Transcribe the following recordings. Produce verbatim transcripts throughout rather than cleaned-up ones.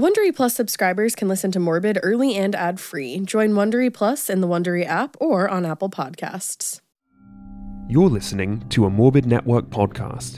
Wondery Plus subscribers can listen to Morbid early and ad-free. Join Wondery Plus in the Wondery app or on Apple Podcasts. You're listening to a Morbid Network podcast.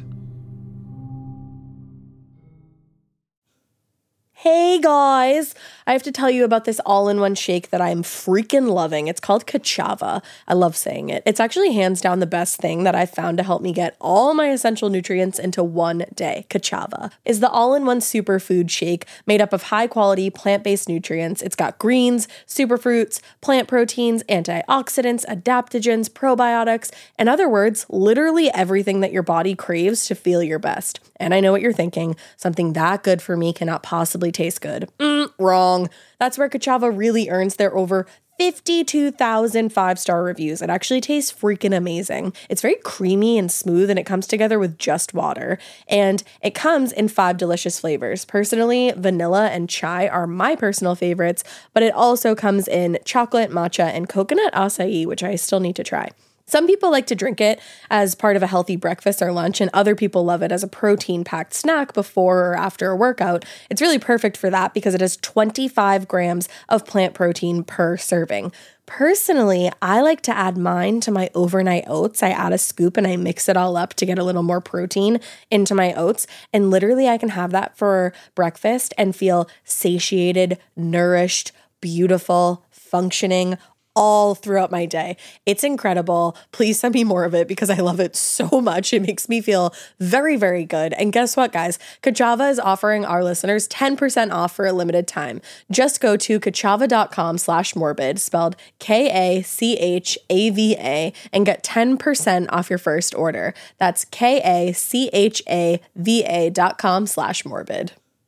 Hey guys! I have to tell you about this all-in-one shake that I'm freaking loving. It's called Ka'Chava. I love saying it. It's actually hands down the best thing that I've found to help me get all my essential nutrients into one day. Ka'Chava is the all-in-one superfood shake made up of high-quality plant-based nutrients. It's got greens, superfruits, plant proteins, antioxidants, adaptogens, probiotics, in other words, literally everything that your body craves to feel your best. And I know what you're thinking. Something that good for me cannot possibly taste good. Mm, wrong. That's where Ka'Chava really earns their over fifty-two thousand five-star reviews. It actually tastes freaking amazing. It's very creamy and smooth, and it comes together with just water. And it comes in five delicious flavors. Personally, vanilla and chai are my personal favorites, but it also comes in chocolate, matcha, and coconut acai, which I still need to try. Some people like to drink it as part of a healthy breakfast or lunch, and other people love it as a protein-packed snack before or after a workout. It's really perfect for that because it has twenty-five grams of plant protein per serving. Personally, I like to add mine to my overnight oats. I add a scoop and I mix it all up to get a little more protein into my oats. And literally I can have that for breakfast and feel satiated, nourished, beautiful, functioning, all throughout my day. It's incredible. Please send me more of it because I love it so much. It makes me feel very, very good. And guess what, guys? Ka'Chava is offering our listeners ten percent off for a limited time. Just go to kachava.com slash morbid, spelled K A C H A V A, and get ten percent off your first order. That's K A C H A V A dot com slash morbid.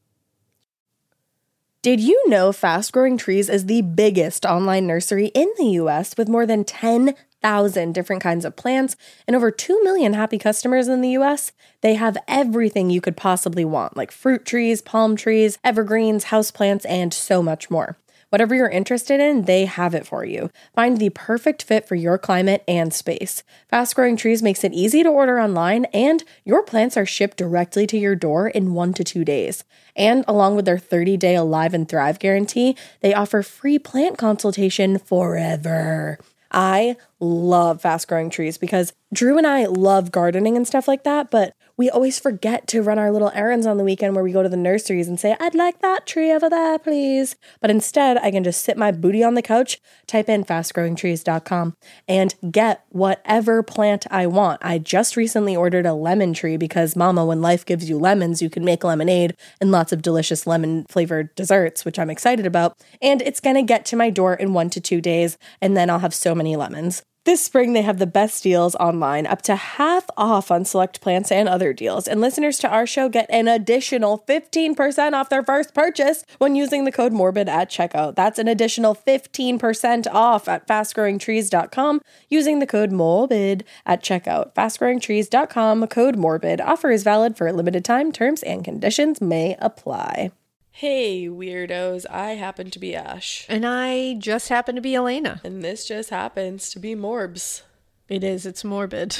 Did you know Fast Growing Trees is the biggest online nursery in the U S with more than ten thousand different kinds of plants and over two million happy customers in the U S? They have everything you could possibly want, like fruit trees, palm trees, evergreens, houseplants, and so much more. Whatever you're interested in, they have it for you. Find the perfect fit for your climate and space. Fast Growing Trees makes it easy to order online, and your plants are shipped directly to your door in one to two days. And along with their thirty-day Alive and Thrive guarantee, they offer free plant consultation forever. I love Fast Growing Trees because Drew and I love gardening and stuff like that, but we always forget to run our little errands on the weekend where we go to the nurseries and say, I'd like that tree over there, please. But instead, I can just sit my booty on the couch, type in fast growing trees dot com, and get whatever plant I want. I just recently ordered a lemon tree because, mama, when life gives you lemons, you can make lemonade and lots of delicious lemon-flavored desserts, which I'm excited about. And it's going to get to my door in one to two days, and then I'll have so many lemons. This spring, they have the best deals online, up to half off on select plants and other deals. And listeners to our show get an additional fifteen percent off their first purchase when using the code MORBID at checkout. That's an additional fifteen percent off at fast growing trees dot com using the code MORBID at checkout. fast growing trees dot com, code MORBID. Offer is valid for a limited time. Terms and conditions may apply. Hey, weirdos, I happen to be Ash. And I just happen to be Elena. And this just happens to be Morbs. It is, it's morbid.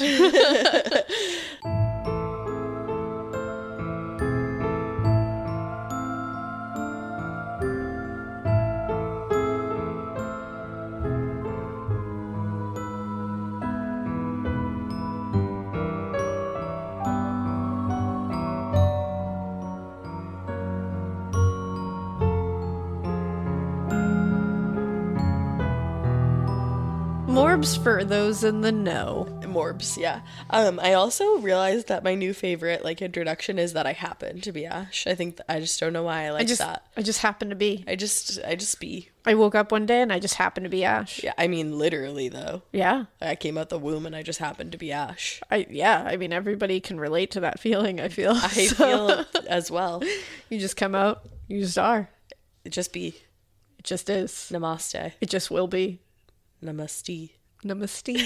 Morbs for those in the know. Morbs, yeah. Um, I also realized that my new favorite, like, introduction is that I happen to be Ash. I think th- I just don't know why I like I just, that. I just happen to be. I just, I just be. I woke up one day and I just happened to be Ash. Yeah, I mean, literally, though. Yeah. I came out the womb and I just happened to be Ash. I yeah, I mean, everybody can relate to that feeling, I feel. I So, feel it as well. You just come out, you just are. It just be. It just is. Namaste. It just will be. Namaste. Namaste.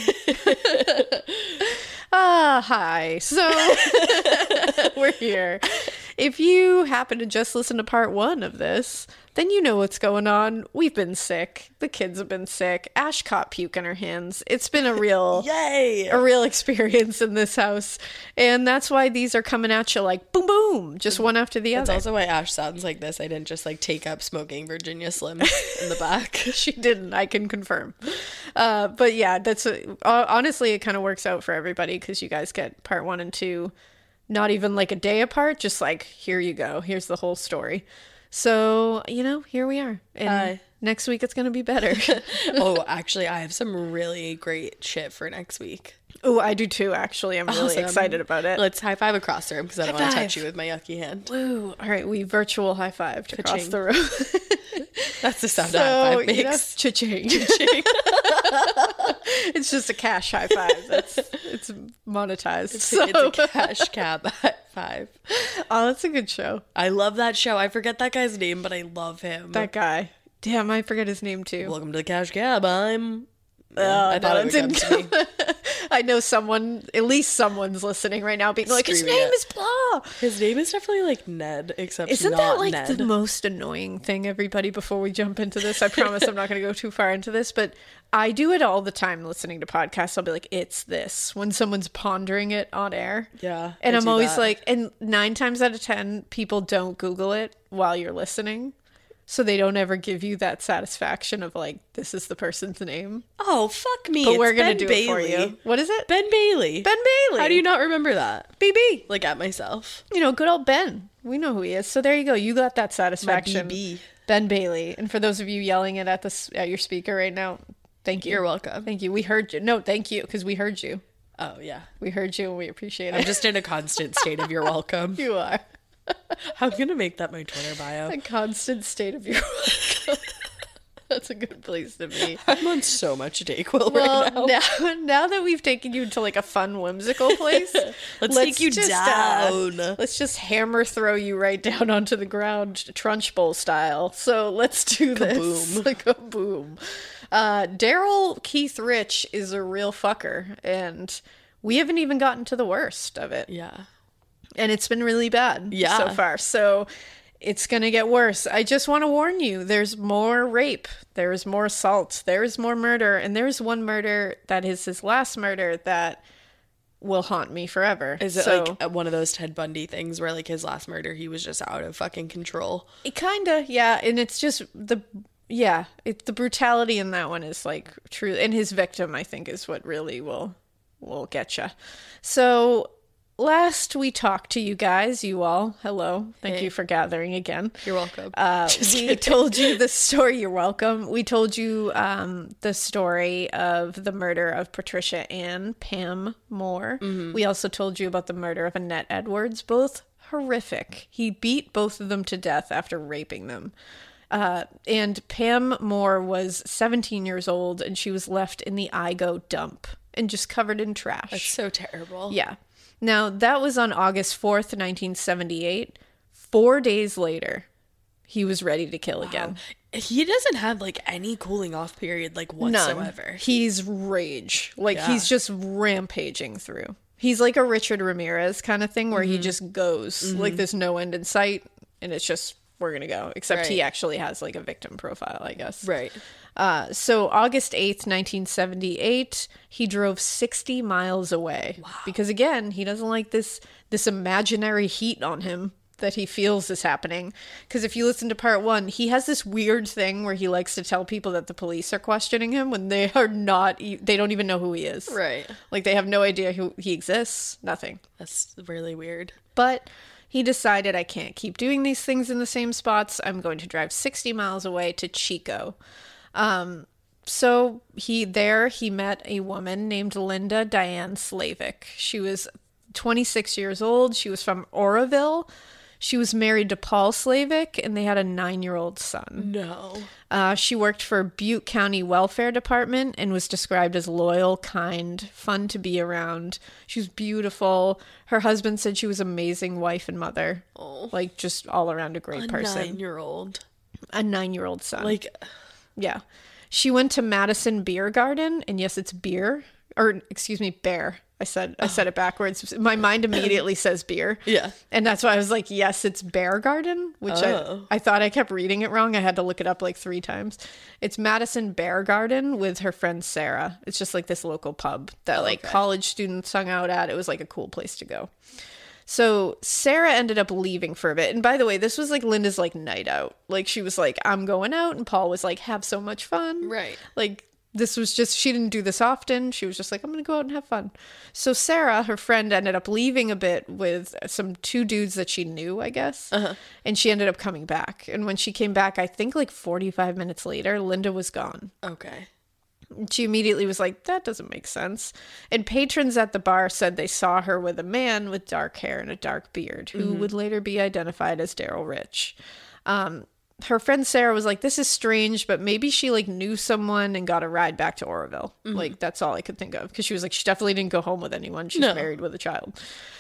Ah, hi. So, we're here. if you happen to just listen to part one of this, then you know what's going on. We've been sick. The kids have been sick. Ash caught puke in her hands. It's been a real, Yay! a real experience in this house. And that's why these are coming at you like boom, boom, just one after the That's other. also why Ash sounds like this. I didn't just like take up smoking Virginia Slims in the back. She didn't, I can confirm. Uh, but yeah, that's uh, honestly, it kind of works out for everybody because you guys get part one and two not even like a day apart, just like, here you go. Here's the whole story. So, you know, here we are. And Uh, next week it's going to be better. Oh, actually, I have some really great shit for next week. Oh, I do too, actually. I'm really Awesome. excited about it. Let's high five across the room because I don't want to High touch five. you with my yucky hand. Woo. All right, we virtual high fived across Ka-ching. the room. That's the sound a So, high five you know, makes. cha-ching. It's just a cash high five. That's it's monetized. So, It's a cash cab high five. oh, that's a good show. I love that show. I forget that guy's name, but I love him. That guy. Damn, I forget his name too. Welcome to the cash cab. I'm. Oh, I thought no, it would didn't come to me. I know someone, at least someone's listening right now, being like, his Screaming name it. is blah. His name is definitely like Ned, except Isn't not that like Ned. the most annoying thing, everybody, before we jump into this? I promise I'm not going to go too far into this, but I do it all the time listening to podcasts. I'll be like, it's this, when someone's pondering it on air. Yeah, And I I'm do always that. like, and nine times out of ten, people don't Google it while you're listening. So they don't ever give you that satisfaction of like, this is the person's name. Oh, fuck me. But it's we're going Ben to do Bailey. it for you. What is it? Ben Bailey. Ben Bailey. How do you not remember that? B B. Like at myself. You know, good old Ben. We know who he is. So there you go. You got that satisfaction. B B. Ben Bailey. And for those of you yelling it at this at your speaker right now, thank you. You're welcome. Thank you. We heard you. No, thank you, because we heard you. Oh, yeah. We heard you and we appreciate I'm it. just in a constant state of you're welcome. You are. I'm going to make that my Twitter bio. A constant state of your welcome. That's a good place to be. I'm on so much Dayquil Well, right now. now, now that we've taken you to like a fun, whimsical place, Let's take you just, uh, down. let's just hammer throw you right down onto the ground, Trunchbull style. So let's do this. Kaboom. Kaboom. Uh, Daryl Keith Rich is a real fucker, and we haven't even gotten to the worst of it. Yeah. And it's been really bad Yeah. so far. So it's going to get worse. I just want to warn you, there's more rape, there's more assault, there's more murder, and there's one murder that is his last murder that will haunt me forever. Is it So, like one of those Ted Bundy things where like his last murder, he was just out of fucking control? it kind of, yeah, and it's just the yeah, it, the brutality in that one is like true, and his victim, I think, is what really will will get you. So last we talked to you guys, you all, hello, thank Hey. you for gathering again. You're welcome. Uh, Just we kidding. told you the story. You're welcome. We told you um, the story of the murder of Patricia Ann Pam Moore. Mm-hmm. We also told you about the murder of Annette Edwards. Both horrific. He beat both of them to death after raping them. Uh, and Pam Moore was seventeen years old, and she was left in the Igo dump and just covered in trash. That's so terrible. Yeah. Now, that was on August fourth, nineteen seventy-eight. Four days later, he was ready to kill again. He doesn't have like any cooling off period like whatsoever. None. He's rage. Like, Yeah. he's just rampaging through. He's like a Richard Ramirez kind of thing where Mm-hmm. he just goes. Like, there's no end in sight, and it's just, we're going to go. Except he Right. actually has, like, a victim profile, I guess. Right. Uh, so August eighth, nineteen seventy-eight, he drove sixty miles away. Wow. Because again, he doesn't like this this imaginary heat on him that he feels is happening. Because if you listen to part one, he has this weird thing where he likes to tell people that the police are questioning him when they are not, e- they don't even know who he is. Right. Like, they have no idea who he exists. Nothing. That's really weird. But he decided, I can't keep doing these things in the same spots. I'm going to drive sixty miles away to Chico. Um, so he there he met a woman named Linda Diane Slavic. She was twenty-six years old. She was from Oroville. She was married to Paul Slavic, and they had a nine-year-old son. No. Uh, she worked for Butte County Welfare Department and was described as loyal, kind, fun to be around. She was beautiful. Her husband said she was an amazing wife and mother. Oh. Like, just all around a great A person. nine-year-old. A nine-year-old son. Like, Yeah. She went to Madison Beer Garden, and yes, it's beer, or excuse me, bear. I said I said it backwards. My mind immediately says beer. Yeah. And that's why I was like, yes, it's Bear Garden, which Oh. I, I thought I kept reading it wrong. I had to look it up like three times. It's Madison Bear Garden with her friend Sarah. It's just like this local pub that Oh, like okay. college students hung out at. It was like a cool place to go. So Sarah ended up leaving for a bit. And by the way, this was like Linda's like night out. Like she was like, I'm going out. And Paul was like, have so much fun. Right. Like this was just, she didn't do this often. She was just like, I'm going to go out and have fun. So Sarah, her friend, ended up leaving a bit with some two dudes that she knew, I guess. Uh-huh. And she ended up coming back. And when she came back, I think like forty-five minutes later, Linda was gone. Okay. She immediately was like, that doesn't make sense. And patrons at the bar said they saw her with a man with dark hair and a dark beard, who would later be identified as Daryl Rich. Um, her friend Sarah was like, this is strange, but maybe she like knew someone and got a ride back to Oroville. Like, that's all I could think of. Because she was like, she definitely didn't go home with anyone. She's No. married with a child.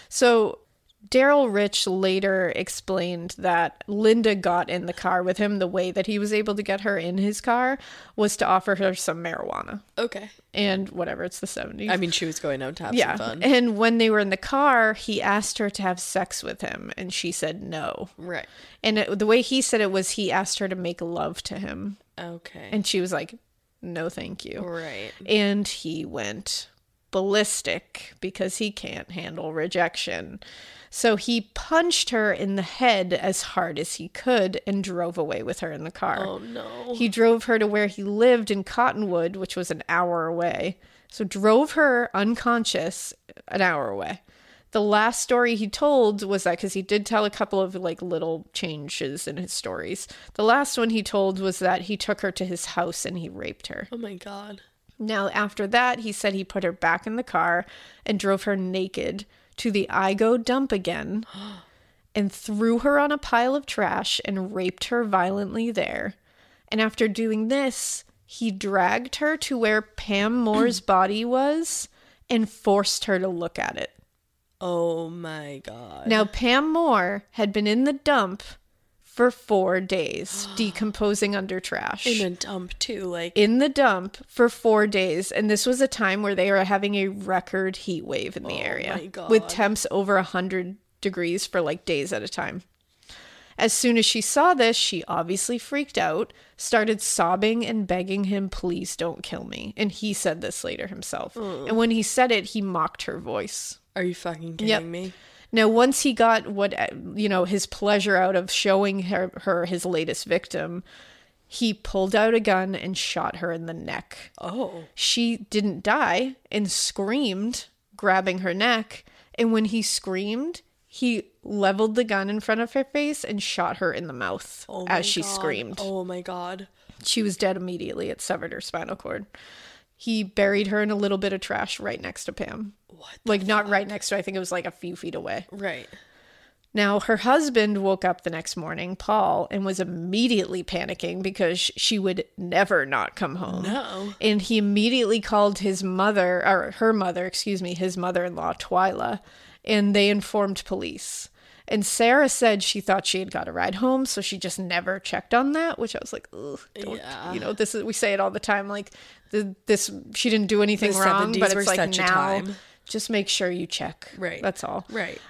So Daryl Rich later explained that Linda got in the car with him. The way that he was able to get her in his car was to offer her some marijuana. Okay. And whatever, it's the seventies. I mean, she was going out to have yeah. some fun. And when they were in the car, he asked her to have sex with him, and she said no. Right. And it, the way he said it was he asked her to make love to him, Okay. and she was like, no, thank you. Right. And he went ballistic because he can't handle rejection. So he punched her in the head as hard as he could and drove away with her in the car. Oh, no. He drove her to where he lived in Cottonwood, which was an hour away. So drove her unconscious an hour away. The last story he told was that, because he did tell a couple of like little changes in his stories. The last one he told was that he took her to his house and he raped her. Oh, my God. Now, after that, he said he put her back in the car and drove her naked to the Igo dump again and threw her on a pile of trash and raped her violently there. And after doing this, he dragged her to where Pam Moore's body was and forced her to look at it. Oh, my God. Now, Pam Moore had been in the dump for four days, decomposing under trash. In a dump, too. Like, in the dump for four days. And this was a time where they were having a record heat wave in the Oh area my God. with temps over one hundred degrees for like days at a time. As soon as she saw this, she obviously freaked out, started sobbing and begging him, please don't kill me. And he said this later himself. And when he said it, he mocked her voice. are you fucking kidding Yep. me? Now, once he got what, you know, his pleasure out of showing her, her his latest victim, he pulled out a gun and shot her in the neck. Oh. She didn't die and screamed, grabbing her neck. And when he screamed, he leveled the gun in front of her face and shot her in the mouth Oh my as she God. screamed. Oh, my God. She was dead immediately. It severed her spinal cord. He buried her in a little bit of trash right next to Pam. What the Like, not right next to her. I think it was like a few feet away. Right. Now, her husband woke up the next morning, Paul, and was immediately panicking because she would never not come home. No. And he immediately called his mother, or her mother, excuse me, his mother-in-law, Twyla, and they informed police. And Sarah said she thought she had got a ride home, so she just never checked on that, which I was like, ugh, don't, Yeah. you know, this is, we say it all the time, like, the, this, she didn't do anything The wrong, seventies but were it's like such a now, time. just make sure you check. Right. That's all. Right.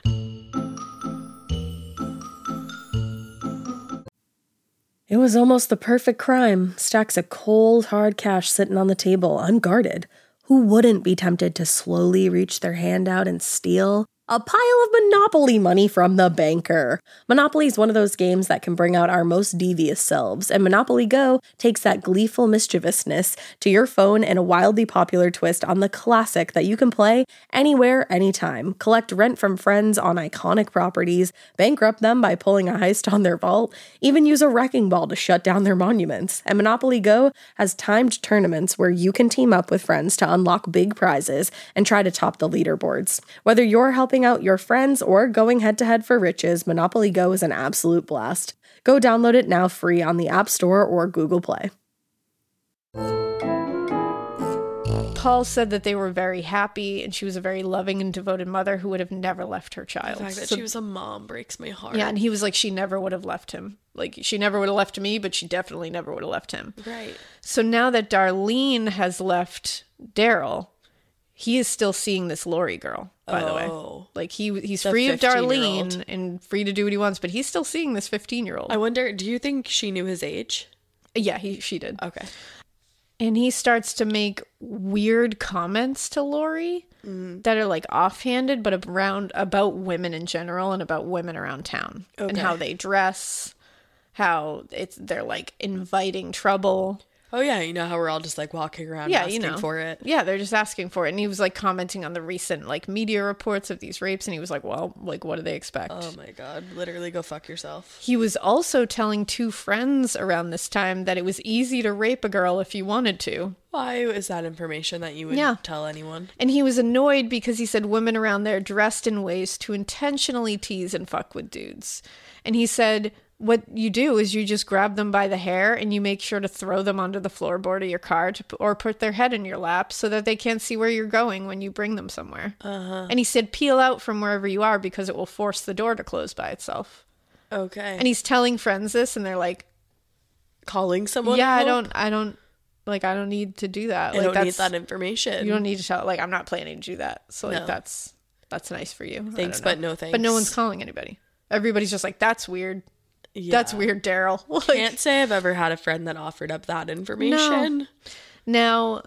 It was almost the perfect crime. Stacks of cold, hard cash sitting on the table, unguarded. Who wouldn't be tempted to slowly reach their hand out and steal? A pile of Monopoly money from the banker. Monopoly is one of those games that can bring out our most devious selves, and Monopoly Go takes that gleeful mischievousness to your phone in a wildly popular twist on the classic that you can play anywhere, anytime. Collect rent from friends on iconic properties, bankrupt them by pulling a heist on their vault, even use a wrecking ball to shut down their monuments. And Monopoly Go has timed tournaments where you can team up with friends to unlock big prizes and try to top the leaderboards. Whether you're helping out your friends or going head-to-head for riches, Monopoly Go is an absolute blast. Go download it now free on the App Store or Google Play. Paul said that they were very happy and she was a very loving and devoted mother who would have never left her child. The fact that So- she was a mom breaks my heart. yeah, and he was like, she never would have left him. Like, she never would have left me, but she definitely never would have left him. Right. So now that Darlene has left Daryl, he is still seeing this Lori girl, by the way. Oh. Like, he he's The free of fifteen-year-old. Darlene and free to do what he wants, but he's still seeing this fifteen-year-old. I wonder, do you think she knew his age? Yeah, he she did. Okay. And he starts to make weird comments to Lori Mm. that are like offhanded, but around about women in general and about women around town and Okay. how they dress, how it's they're like inviting trouble. Oh, yeah, you know how we're all just, like, walking around Yeah, asking you know. for it? Yeah, they're just asking for it. And he was like commenting on the recent like media reports of these rapes, and he was like, well, like, what do they expect? Oh, my God. Literally, go fuck yourself. He was also telling two friends around this time that it was easy to rape a girl if you wanted to. Why is that information that you would Yeah. tell anyone? And he was annoyed because he said women around there dressed in ways to intentionally tease and fuck with dudes. And he said, what you do is you just grab them by the hair and you make sure to throw them onto the floorboard of your car to, or put their head in your lap so that they can't see where you're going when you bring them somewhere. Uh-huh. And he said, peel out from wherever you are because it will force the door to close by itself. Okay. And he's telling friends this, and they're like, calling someone? yeah, I help? don't, I don't, like, I don't need to do that. I Like, don't need that's- that information. You don't need to tell. Like, I'm not planning to do that. So, like, No. that's that's nice for you. I Thanks, don't know. but no thanks. But no one's calling anybody. Everybody's just like, that's weird. Yeah. That's weird, Daryl. Like, Can't say I've ever had a friend that offered up that information. now,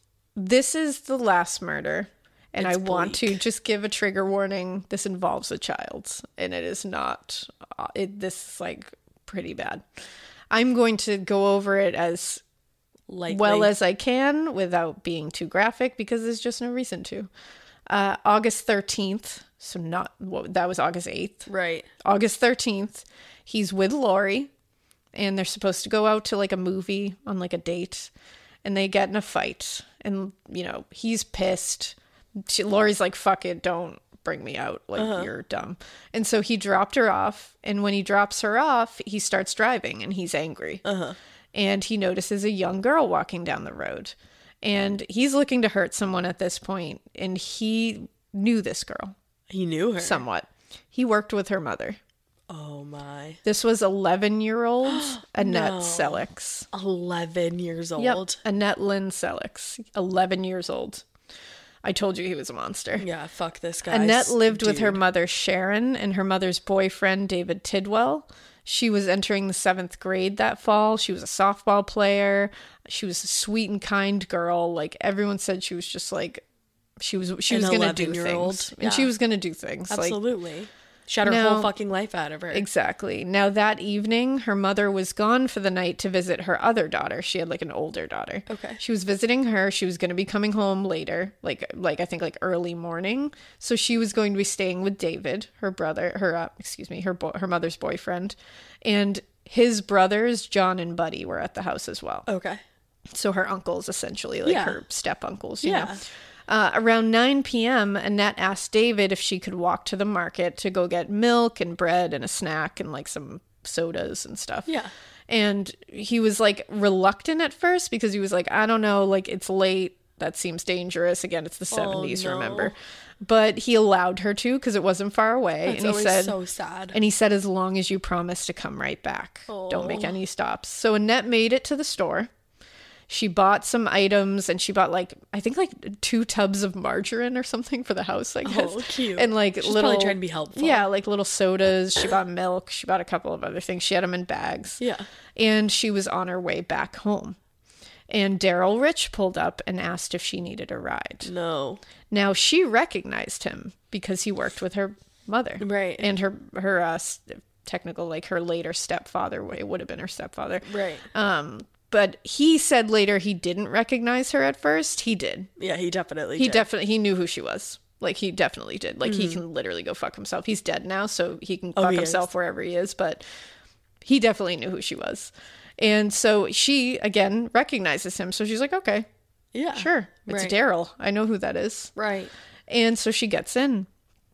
this is the last murder, and It's I want to bleak. just give a trigger warning. This involves a child, and it is not. Uh, it this is like pretty bad. I'm going to go over it as Likely. well as I can without being too graphic because there's just no reason to. Uh, August thirteenth, so not what that was August eighth. Right. August thirteenth, he's with Lori, and they're supposed to go out to like a movie on like a date, and they get in a fight, and you know he's pissed. She, Lori's like, "Fuck it, don't bring me out. Like you're dumb." And so he dropped her off, and when he drops her off, he starts driving, and he's angry. Uh-huh. And he notices a young girl walking down the road. And he's looking to hurt someone at this point, and he knew this girl He knew her. somewhat. He worked with her mother. Oh, my. This was eleven-year-old Annette No. Selix. eleven years old. Yep, Annette Lynn Selix, eleven years old. I told you he was a monster. Yeah, fuck this guy. Annette lived with her Dude. mother, Sharon, and her mother's boyfriend, David Tidwell. She was entering the seventh grade that fall. She was a softball player. She was a sweet and kind girl. Like, everyone said she was just like, she was she An was going to do eleven-year-old. things. Yeah. And she was going to do things. Like, Absolutely. She had her Now- whole fucking life out of her. exactly. Now, that evening, her mother was gone for the night to visit her other daughter. She had like an older daughter. Okay. She was visiting her. She was going to be coming home later, like like I think like early morning. So she was going to be staying with David, her brother, her uh, excuse me, her bo- her mother's boyfriend, and his brothers John and Buddy were at the house as well. Okay. So her uncles, essentially, like Yeah. her step uncles, you Yeah. know. Uh, around nine p.m., Annette asked David if she could walk to the market to go get milk and bread and a snack and like some sodas and stuff. Yeah. And he was like reluctant at first because he was like, I don't know, like it's late. That seems dangerous. Again, it's the seventies, no. remember? But he allowed her to because it wasn't far away. That's and he always said, so sad. and he said, as long as you promise to come right back, don't make Oh. any stops. So Annette made it to the store. She bought some items, and she bought like I think like two tubs of margarine or something for the house, I guess. Oh, cute. And like She's little probably trying to be helpful. Yeah, like little sodas. She bought milk. She bought a couple of other things. She had them in bags. Yeah. And she was on her way back home. And Daryl Rich pulled up and asked if she needed a ride. No. Now she recognized him because he worked with her mother, Right. And her her uh, s- technical like her later stepfather. It would have been her stepfather, Right. um, but he said later he didn't recognize her at first. He did. Yeah, he definitely He did. definitely he knew who she was. Like he definitely did. Like he can literally go fuck himself. He's dead now, so he can fuck Mm-hmm. Oh, he himself is. wherever he is. But he definitely knew who she was, and so she again recognizes him. So she's like, okay, Yeah. sure, it's Right. Daryl. I know who that is. Right. And so she gets in.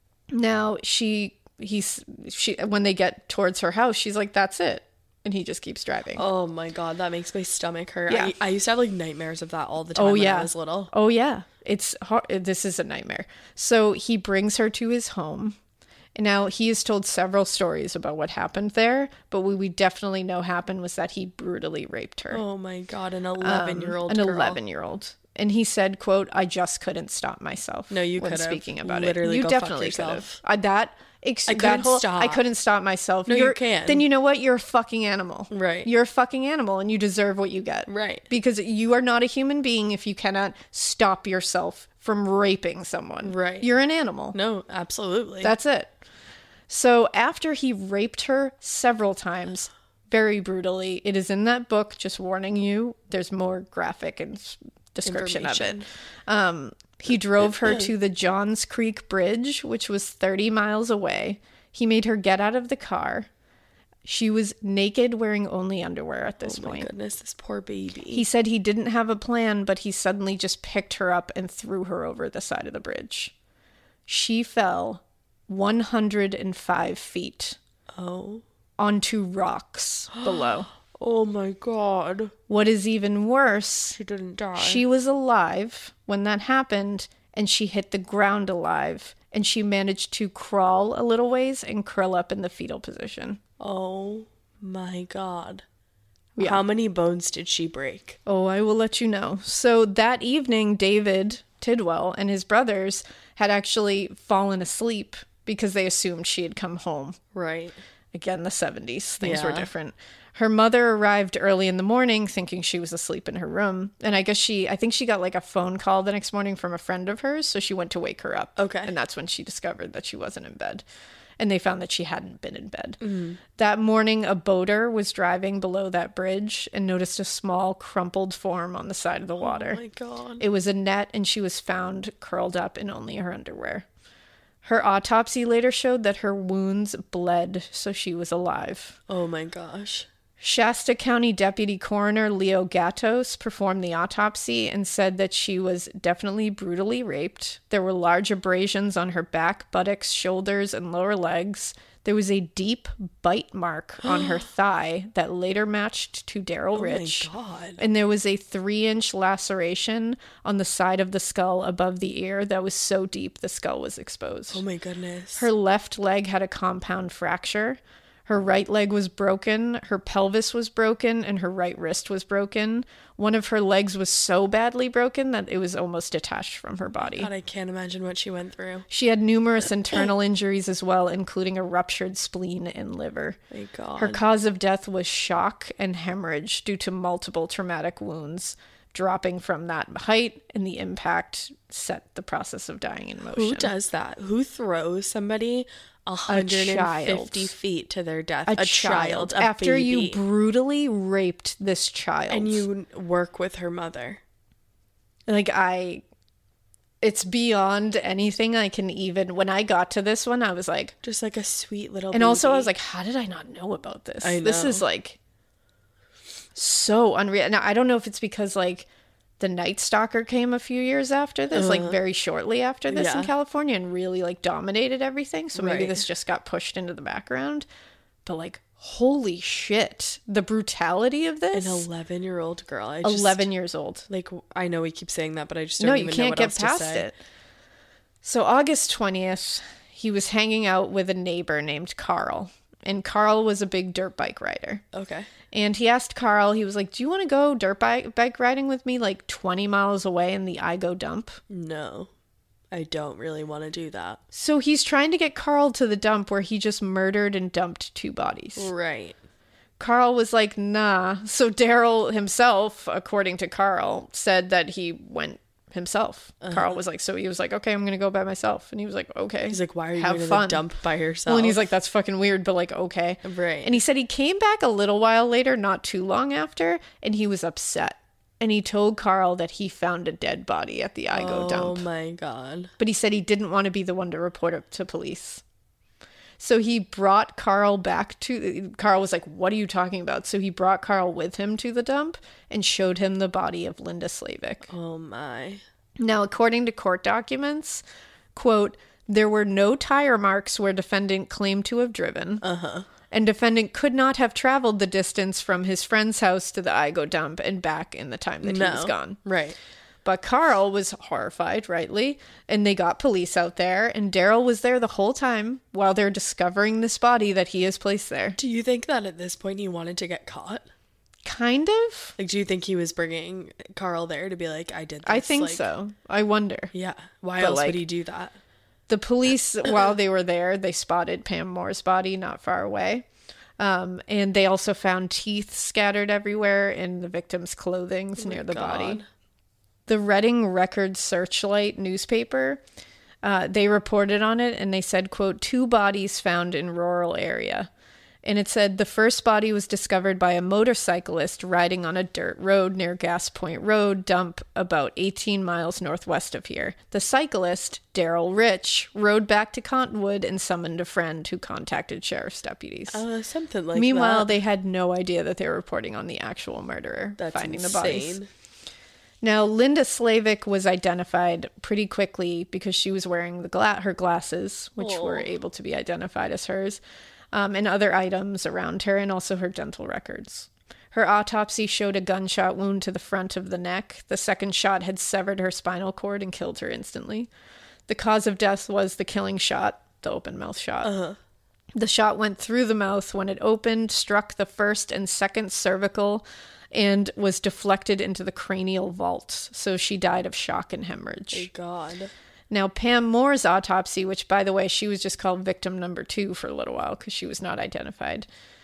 Now she he's she when they get towards her house, she's like, that's it. And he just keeps driving. Oh my god, that makes my stomach hurt. Yeah. I, I used to have like nightmares of that all the time Oh when yeah. I was little. Oh yeah. It's hard. This is a nightmare. So he brings her to his home. And now he has told several stories about what happened there, but what we definitely know happened was that he brutally raped her. Oh my god, an eleven year old Um, an girl. eleven year old. and he said, quote, I just couldn't stop myself. No, you when could've. speaking about Literally it. You go fuck definitely could have. yourself. Uh, that, ex- I that couldn't whole, stop. I couldn't stop myself. No, you You're- can. Then you know what? You're a fucking animal. Right. You're a fucking animal and you deserve what you get. Right. Because you are not a human being if you cannot stop yourself from raping someone. Right. You're an animal. No, absolutely. That's it. So after he raped her several times, very brutally, it is in that book, just warning you, there's more graphic and s- description of it. Um, he drove her to the Johns Creek Bridge, which was thirty miles away. He made her get out of the car. She was naked, wearing only underwear at this oh my point. goodness, this poor baby. He said he didn't have a plan, but he suddenly just picked her up and threw her over the side of the bridge. She fell one hundred five feet oh. onto rocks below. Oh my god. What is even worse, She didn't die. she was alive when that happened, and she hit the ground alive, and she managed to crawl a little ways and curl up in the fetal position. Oh my god. Yeah. How many bones did she break? Oh, I will let you know. So that evening, David Tidwell and his brothers had actually fallen asleep because they assumed she had come home. Right. Again, the seventies. Things were Yeah. different. Her mother arrived early in the morning thinking she was asleep in her room. And I guess she, I think she got like a phone call the next morning from a friend of hers. So she went to wake her up. Okay. And that's when she discovered that she wasn't in bed. And they found that she hadn't been in bed. Mm-hmm. That morning, a boater was driving below that bridge and noticed a small crumpled form on the side of the water. Oh my god. It was Annette, and she was found curled up in only her underwear. Her autopsy later showed that her wounds bled, so she was alive. Oh my gosh. Shasta County Deputy Coroner Leo Gatos performed the autopsy and said that she was definitely brutally raped. There were large abrasions on her back, buttocks, shoulders, and lower legs. There was a deep bite mark on her thigh that later matched to Daryl Rich. Oh my god. And there was a three-inch laceration on the side of the skull above the ear that was so deep the skull was exposed. Oh my goodness. Her left leg had a compound fracture. Her right leg was broken, her pelvis was broken, and her right wrist was broken. One of her legs was so badly broken that it was almost detached from her body. God, I can't imagine what she went through. She had numerous internal injuries as well, including a ruptured spleen and liver. My god. Her cause of death was shock and hemorrhage due to multiple traumatic wounds dropping from that height, and the impact set the process of dying in motion. Who does that? Who throws somebody one hundred fifty feet to their death? A, A, child. child. A After baby. you brutally raped this child. And you work with her mother. Like, I... It's beyond anything I can even... When I got to this one, I was like... Just like a sweet little And also, I baby. was like, how did I not know about this? I This know. is, like, so unreal. Now, I don't know if it's because, like, The Night Stalker came a few years after this, like, very shortly after this in Yeah. California, and really, like, dominated everything. So maybe Right. this just got pushed into the background. But, like, holy shit. The brutality of this. An eleven-year-old girl. I just, eleven years old. Like, I know we keep saying that, but I just don't No, even you know can't what get else past to say. it. So August twentieth, he was hanging out with a neighbor named Carl. And Carl was a big dirt bike rider. Okay. And he asked Carl, he was like, do you want to go dirt bike, bike riding with me like twenty miles away in the Igo dump? No, I don't really want to do that. So he's trying to get Carl to the dump where he just murdered and dumped two bodies. Right. Carl was like, nah. So Daryl himself, according to Carl, said that he went himself. Uh-huh. Carl was like, so he was like, okay, I'm going to go by myself. And he was like, okay. He's like, why are you have going to fun. the dump by yourself? Well, and he's like, that's fucking weird, but like, okay. Right. And he said he came back a little while later, not too long after, and he was upset. And he told Carl that he found a dead body at the Igo oh dump. my god. But he said he didn't want to be the one to report it to police. So he brought Carl back to... Carl was like, what are you talking about? So he brought Carl with him to the dump and showed him the body of Linda Slavik. Oh my. Now, according to court documents, quote, there were no tire marks where defendant claimed to have driven. Uh-huh. And defendant could not have traveled the distance from his friend's house to the Igo dump and back in the time that No. he was gone. Right. But Carl was horrified, rightly, and they got police out there, and Daryl was there the whole time while they're discovering this body that he has placed there. Do you think that at this point he wanted to get caught? Kind of. Like, do you think he was bringing Carl there to be like, I did this? I think like, so. I wonder. Yeah. Why But, else like, would he do that? The police, while they were there, they spotted Pam Moore's body not far away. Um, and they also found teeth scattered everywhere in the victim's clothing Oh near the God. body. The Reading Record Searchlight newspaper, uh, they reported on it, and they said, quote, two bodies found in rural area. And it said the first body was discovered by a motorcyclist riding on a dirt road near Gas Point Road dump about eighteen miles northwest of here. The cyclist, Daryl Rich, rode back to Cottonwood and summoned a friend who contacted sheriff's deputies. Uh, something like Meanwhile, that. they had no idea that they were reporting on the actual murderer, That's finding insane. the bodies. Now, Linda Slavik was identified pretty quickly because she was wearing the gla- her glasses, which Oh. were able to be identified as hers, um, and other items around her, and also her dental records. Her autopsy showed a gunshot wound to the front of the neck. The second shot had severed her spinal cord and killed her instantly. The cause of death was the killing shot, the open mouth shot. Uh-huh. The shot went through the mouth when it opened, struck the first and second cervical, and was deflected into the cranial vault. So she died of shock and hemorrhage. Thank God. Now, Pam Moore's autopsy, which, by the way, she was just called victim number two for a little while because she was not identified.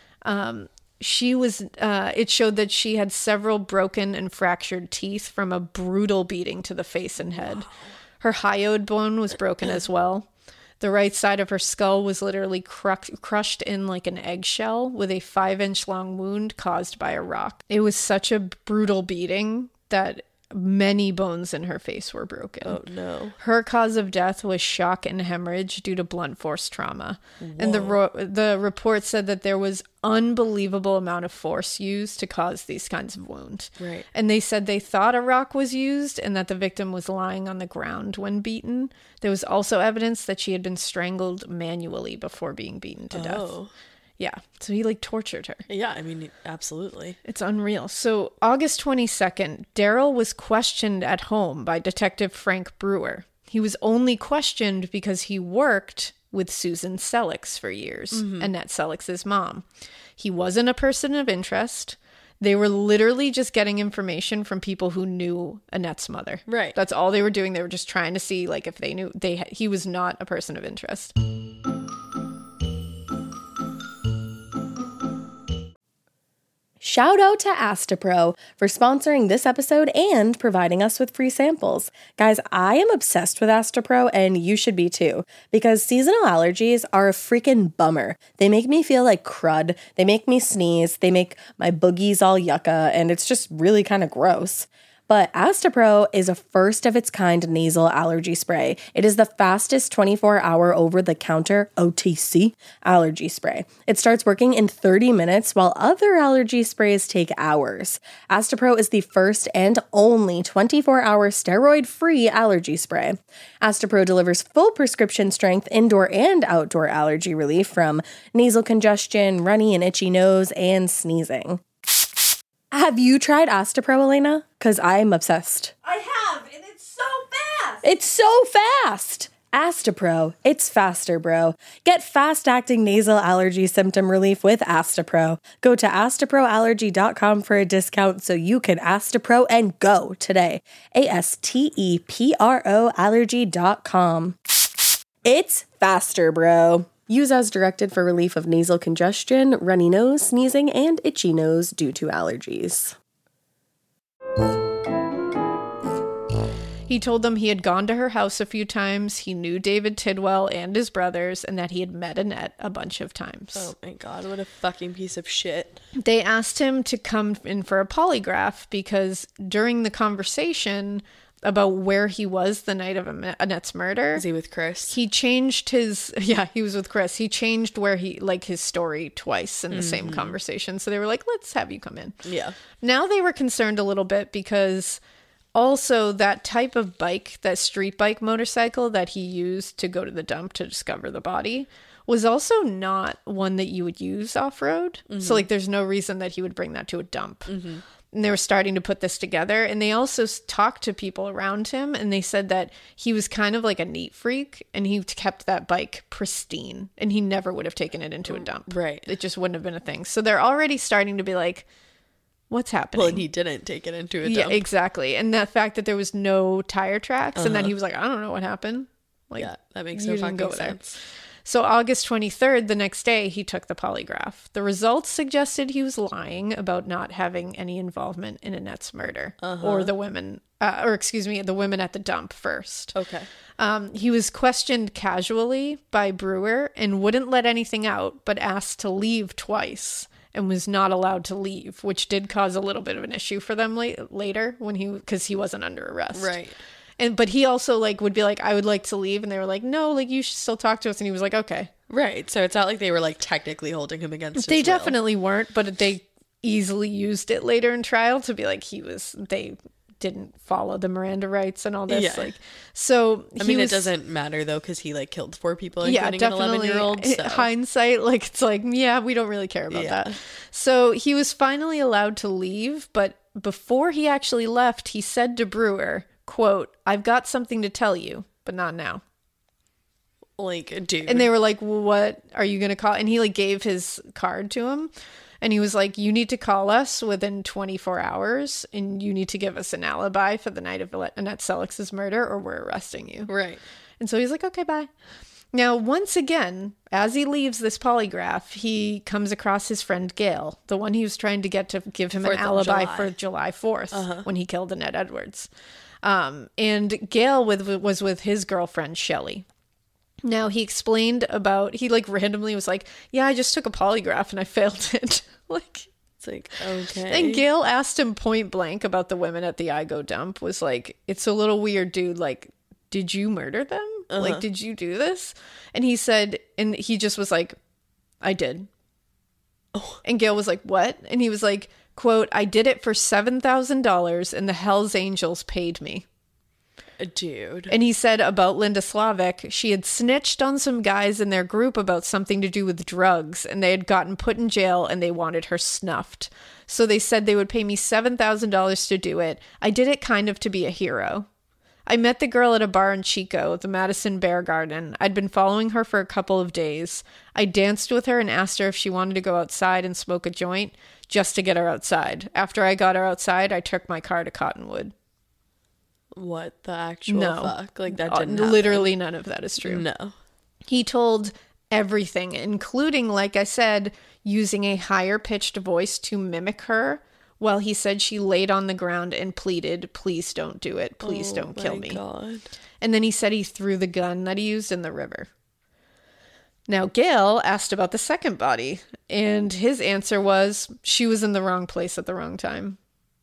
Um, she was, uh, it showed that she had several broken and fractured teeth from a brutal beating to the face and head. Wow. Her hyoid bone was broken as well. The right side of her skull was literally cru- crushed in like an eggshell with a five-inch long wound caused by a rock. It was such a brutal beating that many bones in her face were broken. Oh, no. Her cause of death was shock and hemorrhage due to blunt force trauma. Whoa. And the ro- the report said that there was unbelievable amount of force used to cause these kinds of wounds. Right. And they said they thought a rock was used and that the victim was lying on the ground when beaten. There was also evidence that she had been strangled manually before being beaten to death. Oh. Yeah. So he like tortured her. Yeah, I mean, absolutely. It's unreal. So August twenty-second, Daryl was questioned at home by Detective Frank Brewer. He was only questioned because he worked with Susan Selix for years, mm-hmm. Annette Selix's mom. He wasn't a person of interest. They were literally just getting information from people who knew Annette's mother. Right. That's all they were doing. They were just trying to see like if they knew they ha- he was not a person of interest. Shout out to Astapro for sponsoring this episode and providing us with free samples. Guys, I am obsessed with Astapro, and you should be too, because seasonal allergies are a freaking bummer. They make me feel like crud, they make me sneeze, they make my boogies all yucca, and it's just really kind of gross. But Astapro is a first-of-its-kind nasal allergy spray. It is the fastest twenty-four hour over-the-counter, O T C, allergy spray. It starts working in thirty minutes, while other allergy sprays take hours. Astapro is the first and only twenty-four hour steroid-free allergy spray. Astapro delivers full prescription strength indoor and outdoor allergy relief from nasal congestion, runny and itchy nose, and sneezing. Have you tried Astapro, Elena? Because I'm obsessed. I have, and it's so fast! It's so fast! Astapro. It's faster, bro. Get fast-acting nasal allergy symptom relief with Astapro. Go to astapro allergy dot com for a discount so you can Astapro and go today. A S T E P R O allergy dot com. It's faster, bro. Use as directed for relief of nasal congestion, runny nose, sneezing, and itchy nose due to allergies. He told them he had gone to her house a few times, he knew David Tidwell and his brothers, and that he had met Annette a bunch of times. Oh my God, what a fucking piece of shit. They asked him to come in for a polygraph because during the conversation about where he was the night of Annette's murder. Was he with Chris? He changed his, yeah, he was with Chris. He changed where he, like his story twice in the mm-hmm. same conversation. So they were like, let's have you come in. Yeah. Now they were concerned a little bit because also that type of bike, that street bike motorcycle that he used to go to the dump to discover the body was also not one that you would use off-road. Mm-hmm. So like there's no reason that he would bring that to a dump. Mm-hmm. And they were starting to put this together. And they also talked to people around him. And they said that he was kind of like a neat freak. And he kept that bike pristine. And he never would have taken it into a dump. Right. It just wouldn't have been a thing. So they're already starting to be like, what's happening? Well, and he didn't take it into a Yeah, dump. exactly. And the fact that there was no tire tracks and then Uh-huh. he was like, I don't know what happened. Like, Yeah, that makes you no didn't fucking go there. sense. So August twenty-third, the next day, he took the polygraph. The results suggested he was lying about not having any involvement in Annette's murder Uh-huh. or the women, uh, or excuse me, the women at the dump first. Okay. Um, he was questioned casually by Brewer and wouldn't let anything out, but asked to leave twice and was not allowed to leave, which did cause a little bit of an issue for them la- later when he, because he wasn't under arrest. Right. And but he also like would be like, I would like to leave, and they were like, no, like you should still talk to us, and he was like, okay. Right. So it's not like they were like technically holding him against They his will. definitely weren't, but they easily used it later in trial to be like he was. They didn't follow the Miranda rights and all this. Yeah. Like, so I he mean, was- it doesn't matter though because he like killed four people, Yeah, including an definitely. eleven-year-old. So. Hindsight, like it's like, yeah, we don't really care about Yeah. that. So he was finally allowed to leave, but before he actually left, he said to Brewer, quote, I've got something to tell you, but not now. Like, dude. And they were like, well, what are you going to call? And he like gave his card to him. And he was like, you need to call us within twenty-four hours and you need to give us an alibi for the night of Annette Selix's murder or we're arresting you. Right. And so he's like, okay, bye. Now, once again, as he leaves this polygraph, he comes across his friend Gail, the one he was trying to get to give him Fourth an of alibi July. for July fourth when he killed Annette Edwards. Um, and Gail with, was with his girlfriend, Shelley. Now, he explained about, he like randomly was like, yeah, I just took a polygraph and I failed it. like, It's like, okay. and Gail asked him point blank about the women at the Igo dump, was like, it's a little weird, dude. Like, did you murder them? Uh-huh. Like, did you do this? And he said, and he just was like, I did. Oh. And Gail was like, what? And he was like, quote, I did it for seven thousand dollars and the Hells Angels paid me. Dude. And he said about Linda Slavic, she had snitched on some guys in their group about something to do with drugs, and they had gotten put in jail and they wanted her snuffed. So they said they would pay me seven thousand dollars to do it. I did it kind of to be a hero. I met the girl at a bar in Chico, the Madison Bear Garden. I'd been following her for a couple of days. I danced with her and asked her if she wanted to go outside and smoke a joint, just to get her outside. After I got her outside, I took my car to Cottonwood. What the actual No. fuck? Like, that Uh, didn't happen. literally none of that is true. No. He told everything, including, like I said, using a higher pitched voice to mimic her while he said she laid on the ground and pleaded, please don't do it. Please Oh don't kill my me. God. And then he said he threw the gun that he used in the river. Now, Gail asked about the second body, and his answer was she was in the wrong place at the wrong time.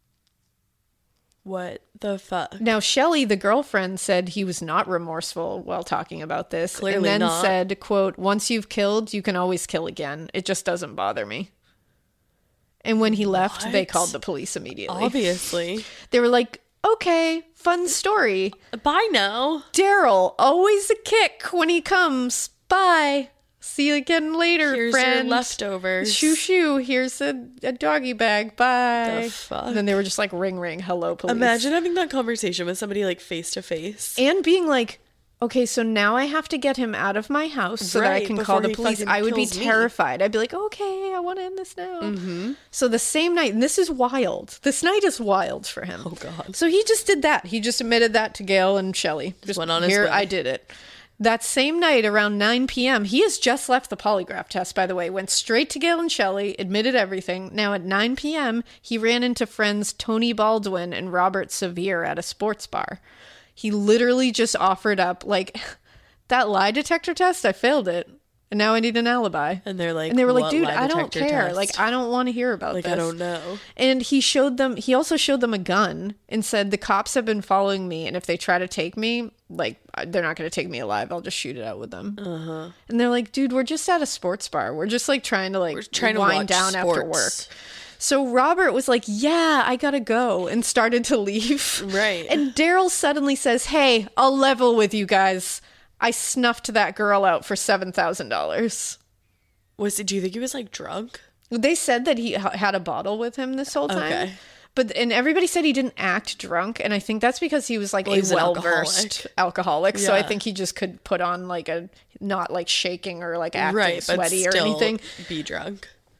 What the fuck? Now, Shelley, the girlfriend, said he was not remorseful while talking about this. Clearly and then not. said, quote, once you've killed, you can always kill again. It just doesn't bother me. And when he left, they What? called the police immediately. Obviously. They were like, okay, fun story. Bye now. Daryl, always a kick when he comes. Bye. See you again later, Here's friend. your leftovers. Shoo shoo. Here's a, a doggy bag. Bye. The fuck? And then they were just like, ring ring. Hello, police. Imagine having that conversation with somebody like face to face. And being like, okay, so now I have to get him out of my house so that I Right, can call before the he police. fucking I would be kills me. terrified. I'd be like, okay, I want to end this now. Mm-hmm. So the same night, and this is wild. This night is wild for him. Oh, God. So he just did that. He just admitted that to Gail and Shelley. Just went on his here, way. I did it. That same night, around nine p.m., he has just left the polygraph test, by the way, went straight to Gail and Shelley, admitted everything. Now at nine p.m., he ran into friends Tony Baldwin and Robert Sevier at a sports bar. He literally just offered up, like, that lie detector test, I failed it. And now I need an alibi. And they're like, And they were like, "What dude, lie I don't detector care. test?" Like, I don't want to hear about Like, this. I don't know. And he showed them, he also showed them a gun and said, the cops have been following me. And if they try to take me, like, they're not going to take me alive. I'll just shoot it out with them. Uh-huh. And they're like, dude, we're just at a sports bar. We're just like trying to like We're trying to wind watch down after work. sports. So Robert was like, yeah, I got to go, and started to leave. Right. And Daryl suddenly says, hey, I'll level with you guys. I snuffed that girl out for seven thousand dollars. Was it, do you think he was like drunk? They said that he h- had a bottle with him this whole time. Okay. But and everybody said he didn't act drunk, and I think that's because he was like Well, a he's an well-versed alcoholic. So I Yeah. think he just could put on like a not like shaking or like acting Right, but sweaty or still anything. be drunk.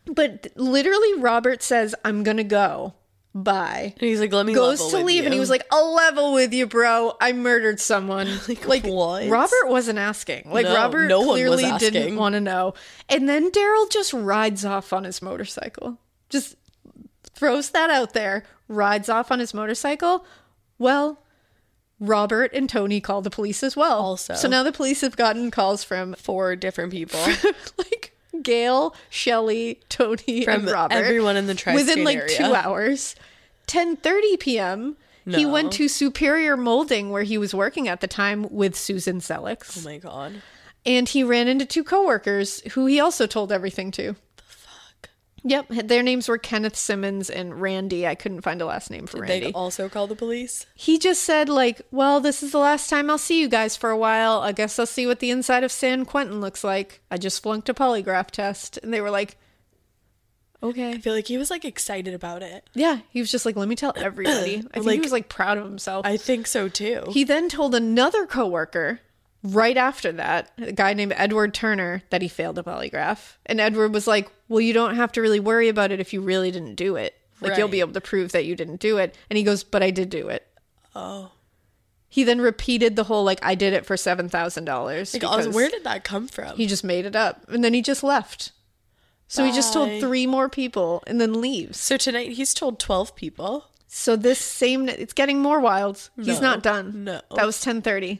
But literally, Robert says, I'm going to go. Bye. And he's like, let me Goes level to with leave, you. and he was like, I'll level with you, bro. I murdered someone. Like, what? Robert wasn't asking. Like, No, Robert no one was clearly asking. didn't want to know. And then Daryl just rides off on his motorcycle. Just throws that out there, rides off on his motorcycle. Well, Robert and Tony called the police as well. Also. So now the police have gotten calls from Four different people. like Gail, Shelley, Tony, From and Robert. everyone in the tri-state within like area. two hours. ten thirty p.m. He No. went to Superior Molding, where he was working at the time, with Susan Sellex. Oh my god. And he ran into two coworkers who he also told everything to. The fuck? Yep, their names were Kenneth Simmons and Randy. I couldn't find a last name for Did Randy. they also call the police? He just said, like, well, this is the last time I'll see you guys for a while. I guess I'll see what the inside of San Quentin looks like. I just flunked a polygraph test. And they were like, okay. I feel like he was like excited about it. Yeah, he was just like, let me tell everybody. I think he Like- was like proud of himself. I think so too. He then told another coworker right after that, a guy named Edward Turner, that he failed a polygraph. And Edward was like, well, you don't have to really worry about it if you really didn't do it. Like, you'll be Right. able to prove that you didn't do it. And he goes, but I did do it. Oh. He then repeated the whole, like, I did it for seven thousand dollars. Like, also, where did that come from? He just made it up. And then he just left. So he just told Bye. three more people and then leaves. So tonight he's told twelve people. So this same, it's getting more wild. He's No, not done. no. That was ten thirty.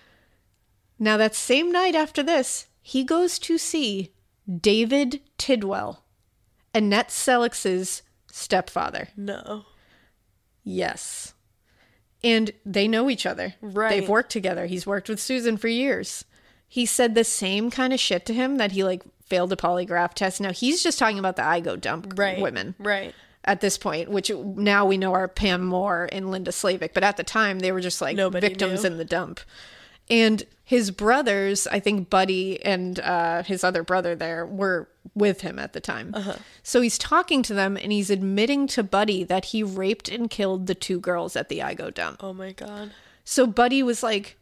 Now that same night after this, he goes to see David Tidwell, Annette Selix's stepfather. No. Yes. And they know each other. Right. They've worked together. He's worked with Susan for years. He said the same kind of shit to him, that he like failed a polygraph test. Now he's just talking about the I Go dump Right. women. Right. At this point, which now we know are Pam Moore and Linda Slavik, but at the time they were just like Nobody victims knew. in the dump. And his brothers, I think Buddy and uh, his other brother there, were with him at the time. Uh-huh. So he's talking to them, and he's admitting to Buddy that he raped and killed the two girls at the I Go dump. Oh my god. So Buddy was like,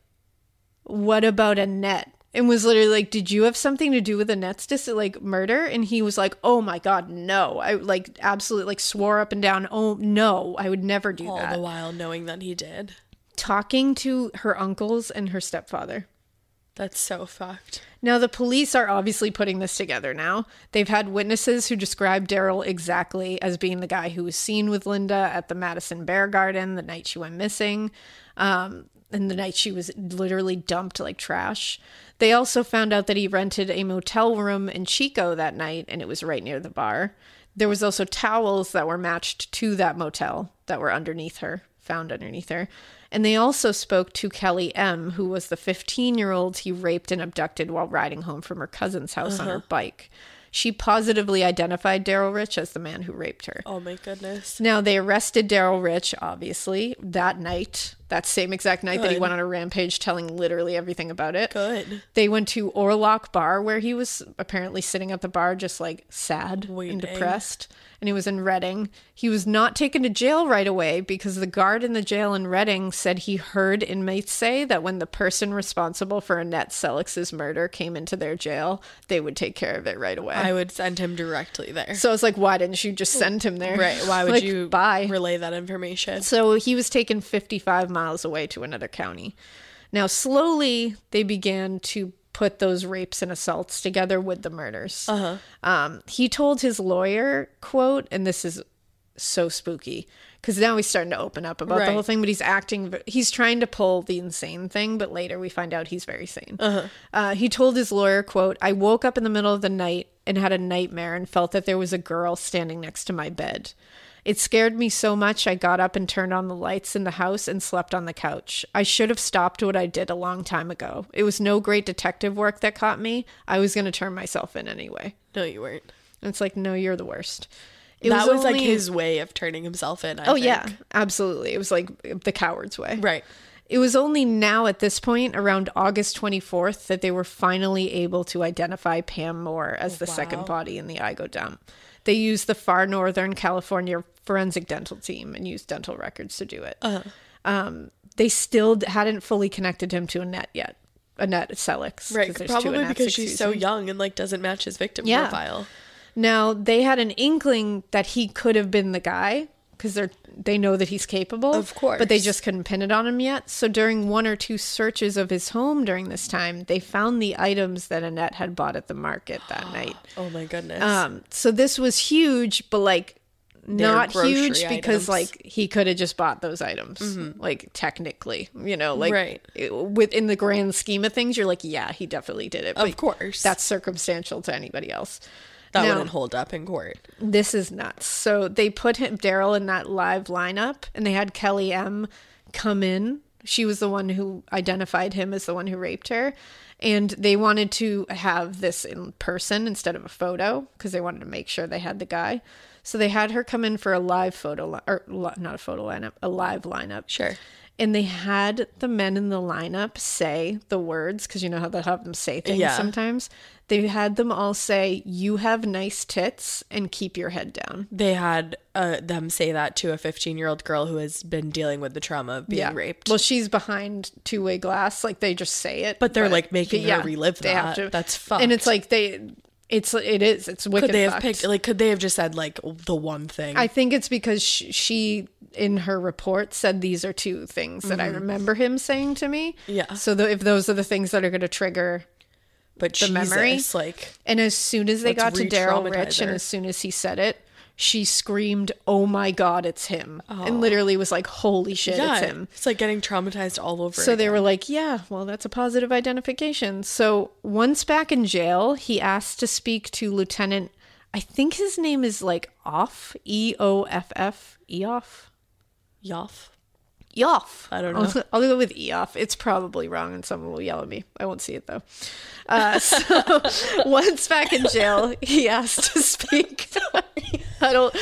what about Annette? And was literally like, did you have something to do with Annette's dis- like murder? And he was like, oh my god, no. I like absolutely like swore up and down, oh no, I would never do All that. the while knowing that he did. Talking to her uncles and her stepfather. That's so fucked. Now, the police are obviously putting this together now. They've had witnesses who describe Daryl exactly as being the guy who was seen with Linda at the Madison Bear Garden the night she went missing, um, and the night she was literally dumped like trash. They also found out that he rented a motel room in Chico that night, and it was right near the bar. There was also towels that were matched to that motel that were underneath her, found underneath her. And they also spoke to Kelly M., who was the fifteen-year-old he raped and abducted while riding home from her cousin's house on her bike. She positively identified Daryl Rich as the man who raped her. Oh my goodness. Now, they arrested Daryl Rich, obviously, that night, that same exact night that he Good. went on a rampage telling literally everything about it. Good. They went to Orlock Bar, where he was apparently sitting at the bar just like sad Waiting. and depressed. And he was in Reading. He was not taken to jail right away because the guard in the jail in Reading said he heard inmates say that when the person responsible for Annette Selix's murder came into their jail, they would take care of it right away. I would send him directly there. So I was like, why didn't you just send him there? Right. Why would Like, you bye. relay that information? So he was taken fifty-five miles away to another county. Now, slowly, they began to put those rapes and assaults together with the murders. Uh-huh. Um, he told his lawyer, quote, and this is so spooky, because now he's starting to open up about the Right. whole thing, but he's acting, he's trying to pull the insane thing, but later we find out he's very sane. Uh-huh. Uh, he told his lawyer, quote, I woke up in the middle of the night and had a nightmare and felt that there was a girl standing next to my bed. It scared me so much I got up and turned on the lights in the house and slept on the couch. I should have stopped what I did a long time ago. It was no great detective work that caught me. I was going to turn myself in anyway. No, you weren't. And it's like, no, you're the worst. It that was, like only- his way of turning himself in. I Oh, think. yeah, absolutely. It was like the coward's way. Right. It was only now at this point, around August twenty-fourth, that they were finally able to identify Pam Moore as the second Wow. body in the Igo dump. They used the Far Northern California Forensic Dental Team and used dental records to do it. Uh-huh. Um, they still d- hadn't fully connected him to Annette yet. Annette Selix. 'cause Right. there's two Probably Annettes, because she's excuse so me. young and like doesn't match his victim Yeah. profile. Now, they had an inkling that he could have been the guy because they're they know that he's capable. Of course. But they just couldn't pin it on him yet. So during one or two searches of his home during this time, they found the items that Annette had bought at the market that night. Oh my goodness. Um, so this was huge, but like not grocery huge because items. like he could have just bought those items, like technically, you know, like Right. it, within the grand scheme of things, you're like, yeah, he definitely did it. Of but course. that's circumstantial to anybody else. that Now, wouldn't hold up in court. this is nuts. So they put him Daryl in that live lineup, and they had Kelly M come in. She was the one who identified him as the one who raped her. And they wanted to have this in person instead of a photo because they wanted to make sure they had the guy. So they had her come in for a live photo, li- or li- not a photo lineup, a live lineup. Sure. And they had the men in the lineup say the words, because you know how they have them say things Yeah. sometimes. They had them all say, "You have nice tits and keep your head down." They had uh, them say that to a fifteen-year-old girl who has been dealing with the trauma of being raped. Well, she's behind two-way glass. Like, they just say it. But they're, like, making her relive they have that. to. That's fucked. And it's like they... It's it is it's wicked. could they have fucked. picked, like, could they have just said, like, the one thing? I think it's because she, she in her report said these are two things that I remember him saying to me. Yeah. So the, if those are the things that are going to trigger, but the Jesus, memory. like, and as soon as they Let's got to Daryl re-traumatize Rich, and her. as soon as he said it, she screamed, "Oh my God, it's him!" And literally was like, "Holy shit, yeah, it's him!" it's like getting traumatized all over So they again. were like, yeah, well, that's a positive identification. So once back in jail, he asked to speak to Lieutenant, I think his name is like Off, E O F F, Eoff? Yoff. Yoff. I don't I'll, know. I'll go with Eoff. It's probably wrong and someone will yell at me. I won't see it though. Uh, so once back in jail, he asked to speak. I don't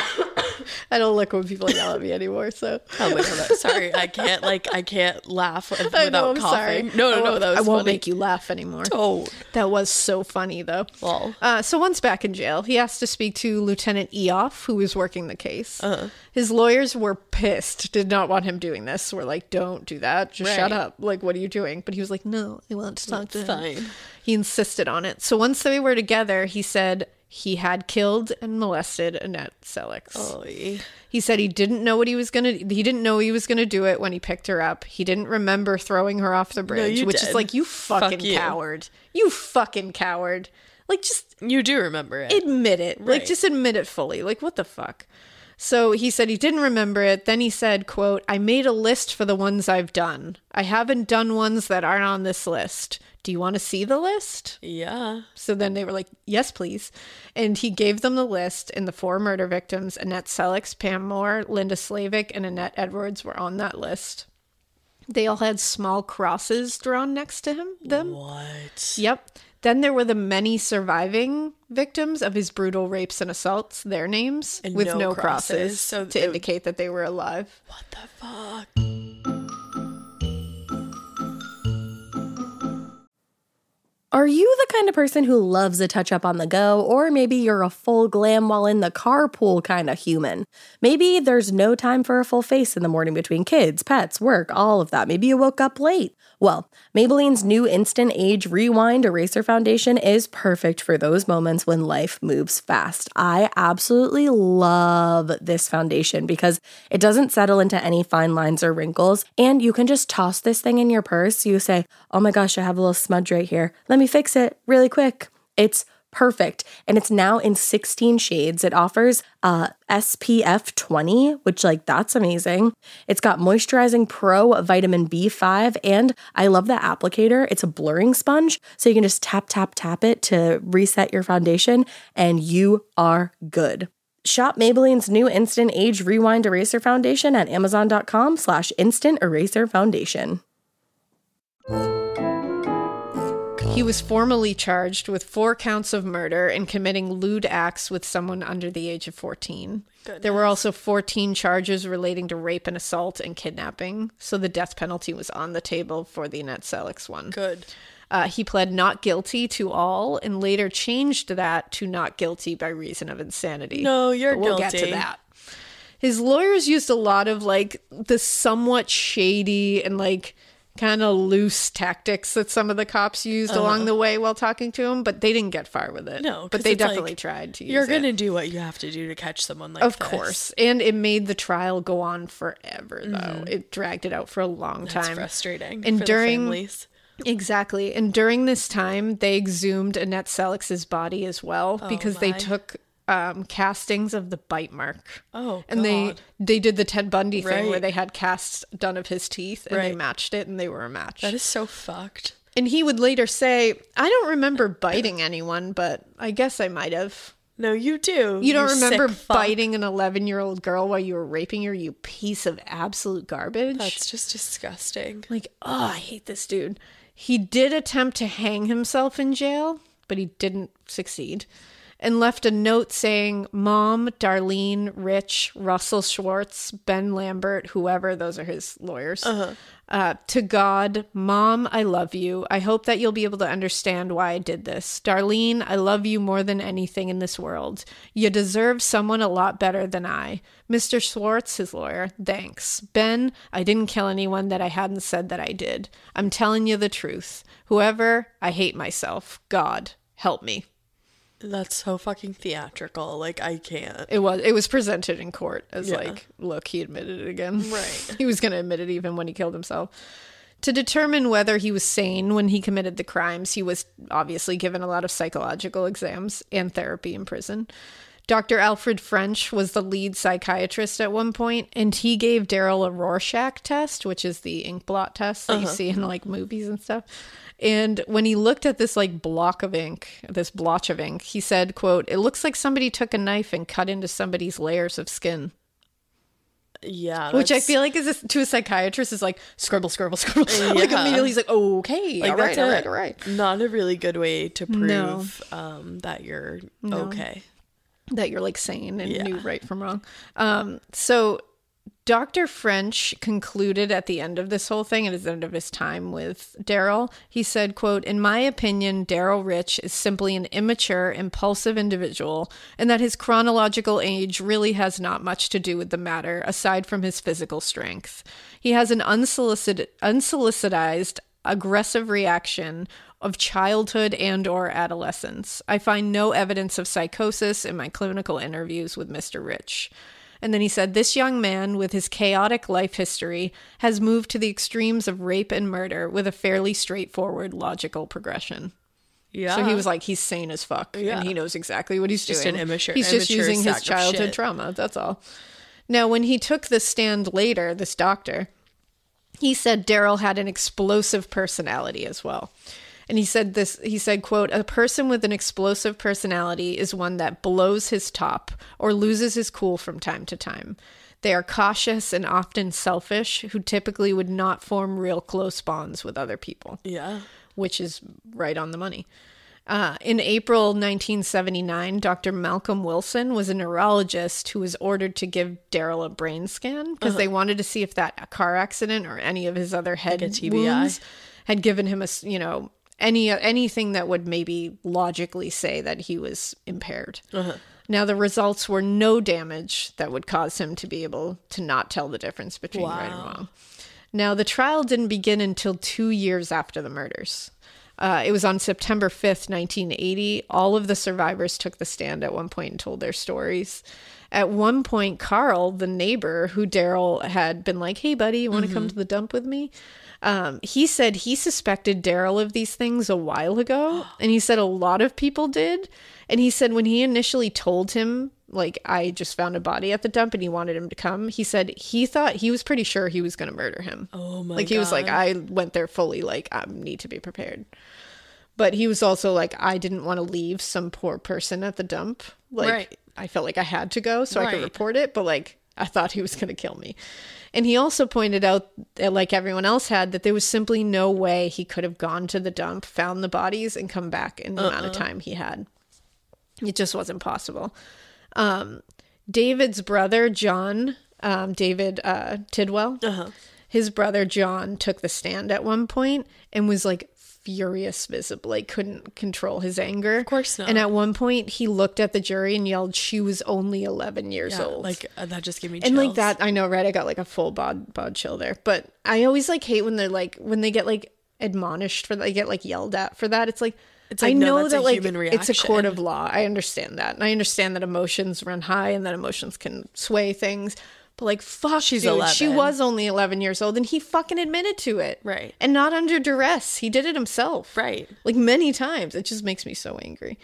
I don't look when people yell at me anymore, so. Oh my God, sorry, I can't, like, I can't laugh without I know, I'm coughing. sorry. No, I no, no, won't- that was I won't funny. make you laugh anymore. Oh, That was so funny, though. Well. Uh, so once back in jail, he asked to speak to Lieutenant Eoff, who was working the case. Uh-huh. His lawyers were pissed, did not want him doing this. Were like, don't do that. Just shut Right. up. Like, what are you doing? But he was like, no, I want to talk to him. fine. He insisted on it. So once they were together, he said he had killed and molested Annette Sellex. Oy. He said he didn't know what he was gonna. He didn't know he was gonna do it when he picked her up. He didn't remember throwing her off the bridge, you which did. is like, you fucking Fuck you. coward. You fucking coward. Like, just You do remember it. admit it. Like, Right. just admit it fully. Like, what the fuck? So he said he didn't remember it. Then he said, quote, "I made a list for the ones I've done. I haven't done ones that aren't on this list. Do you want to see the list?" Yeah. So then they were like, "Yes, please." And he gave them the list, and the four murder victims, Annette Sellex, Pam Moore, Linda Slavik, and Annette Edwards, were on that list. They all had small crosses drawn next to him. Them. What? Yep. Then there were the many surviving victims of his brutal rapes and assaults, their names, And with no no, crosses, crosses, so to it- indicate that they were alive. What the fuck? Are you the kind of person who loves a touch up on the go, or maybe you're a full glam while in the carpool kind of human? Maybe there's no time for a full face in the morning between kids, pets, work, all of that. Maybe you woke up late. Well, Maybelline's new Instant Age Rewind Eraser Foundation is perfect for those moments when life moves fast. I absolutely love this foundation because it doesn't settle into any fine lines or wrinkles, and you can just toss this thing in your purse. You say, oh my gosh, I have a little smudge right here. Let me fix it really quick. It's perfect. And it's now in sixteen shades. It offers uh, S P F twenty, which, like, that's amazing. It's got Moisturizing Pro Vitamin B five, and I love the applicator. It's a blurring sponge, so you can just tap, tap, tap it to reset your foundation, and you are good. Shop Maybelline's new Instant Age Rewind Eraser Foundation at amazon.com slash instant eraser foundation. He was formally charged with four counts of murder and committing lewd acts with someone under the age of fourteen. There were also fourteen charges relating to rape and assault and kidnapping, so the death penalty was on the table for the Annette Sellex one. Good. Uh, he pled not guilty to all and later changed that to not guilty by reason of insanity. No, you're But we'll get to guilty. that. His lawyers used a lot of, like, the somewhat shady and, like, kind of loose tactics that some of the cops used uh-huh. along the way while talking to him, but they didn't get far with it. No, but they definitely like, tried to use you're gonna it. do what you have to do to catch someone like of this. Of course. And it made the trial go on forever, though. Mm-hmm. It dragged it out for a long That's time. frustrating and for during, the families. Exactly. And during this time, they exhumed Annette Selix's body as well oh because my. they took um castings of the bite mark. Oh, and God. they they did the Ted Bundy thing right. where they had casts done of his teeth and right. they matched it and they were a match. That is so fucked. And he would later say, I don't remember biting anyone, but I guess I might have. No, you do. You don't you remember sick fuck. biting an eleven year old girl while you were raping her, you piece of absolute garbage? That's just disgusting. Like, oh, I hate this dude. He did attempt to hang himself in jail, but he didn't succeed. And left a note saying, Mom, Darlene, Rich, Russell Schwartz, Ben Lambert, whoever, those are his lawyers. Uh-huh. Uh, to God, Mom, I love you. I hope that you'll be able to understand why I did this. Darlene, I love you more than anything in this world. You deserve someone a lot better than I. Mister Schwartz, his lawyer, thanks. Ben, I didn't kill anyone that I hadn't said that I did. I'm telling you the truth. Whoever, I hate myself. God, help me. That's so fucking theatrical. Like, I can't. It was. It was presented in court as yeah. like, look, he admitted it again. Right. He was going to admit it even when he killed himself. To determine whether he was sane when he committed the crimes, he was obviously given a lot of psychological exams and therapy in prison. Doctor Alfred French was the lead psychiatrist at one point, and he gave Daryl a Rorschach test, which is the ink blot test that uh-huh. you see in like movies and stuff. And when he looked at this like block of ink, this blotch of ink, he said, quote, it looks like somebody took a knife and cut into somebody's layers of skin. Yeah. Which I feel like is a, to a psychiatrist is like scribble, scribble, scribble. Yeah. Like immediately he's like, okay, like, all that's right, all a, right, all right. Not a really good way to prove no. um, that you're no. okay. That you're like sane and yeah. knew right from wrong. Um, so Doctor French concluded at the end of this whole thing, at the end of his time with Daryl, he said, quote, in my opinion, Daryl Rich is simply an immature, impulsive individual, and that his chronological age really has not much to do with the matter, aside from his physical strength. He has an unsolicited, unsolicited, aggressive reaction of childhood and or adolescence. I find no evidence of psychosis in my clinical interviews with Mister Rich. And then he said, this young man with his chaotic life history has moved to the extremes of rape and murder with a fairly straightforward logical progression. Yeah. So he was like, he's sane as fuck. Yeah. And he knows exactly what he's just doing. An immature, he's just immature using his childhood shit. trauma. That's all. Now, when he took the stand later, this doctor, he said Daryl had an explosive personality as well. And he said this, he said, quote, a person with an explosive personality is one that blows his top or loses his cool from time to time. They are cautious and often selfish, who typically would not form real close bonds with other people. Yeah. Which is right on the money. Uh, in April nineteen seventy-nine, Doctor Malcolm Wilson was a neurologist who was ordered to give Daryl a brain scan because uh-huh. they wanted to see if that car accident or any of his other head like T B I wounds had given him a, you know, any anything that would maybe logically say that he was impaired. Uh-huh. Now, the results were no damage that would cause him to be able to not tell the difference between wow. right and wrong. Now, the trial didn't begin until two years after the murders. Uh, it was on September fifth, nineteen eighty. All of the survivors took the stand at one point and told their stories. At one point, Carl, the neighbor who Daryl had been like, hey, buddy, you want to mm-hmm. come to the dump with me? Um, he said he suspected Daryl of these things a while ago. And he said a lot of people did. And he said when he initially told him, like, I just found a body at the dump and he wanted him to come, he said he thought he was pretty sure he was going to murder him. Oh, my God. Like, he was like, I went there fully, like, I need to be prepared. But he was also like, I didn't want to leave some poor person at the dump. Like, right. I felt like I had to go so right. I could report it. But, like, I thought he was going to kill me. And he also pointed out, that, like everyone else had, that there was simply no way he could have gone to the dump, found the bodies, and come back in the uh-uh. amount of time he had. It just wasn't possible. Um, David's brother, John, um, David uh, Tidwell, uh-huh. his brother, John, took the stand at one point and was like furious visibly, couldn't control his anger. Of course not. And at one point, he looked at the jury and yelled, "She was only eleven years Yeah, old." like uh, that just gave me chills. And like that, I know, right? I got like a full bod bod chill there. But I always like hate when they're like, when they get like admonished for, they get like yelled at for that. It's like, It's like, I no, know that's a that like human it's a court reaction. of law. I understand that. And I understand that emotions run high and that emotions can sway things. But like, fuck, She's dude, she eleven. was only eleven years old and he fucking admitted to it. Right. And not under duress. He did it himself. Right. Like many times. It just makes me so angry.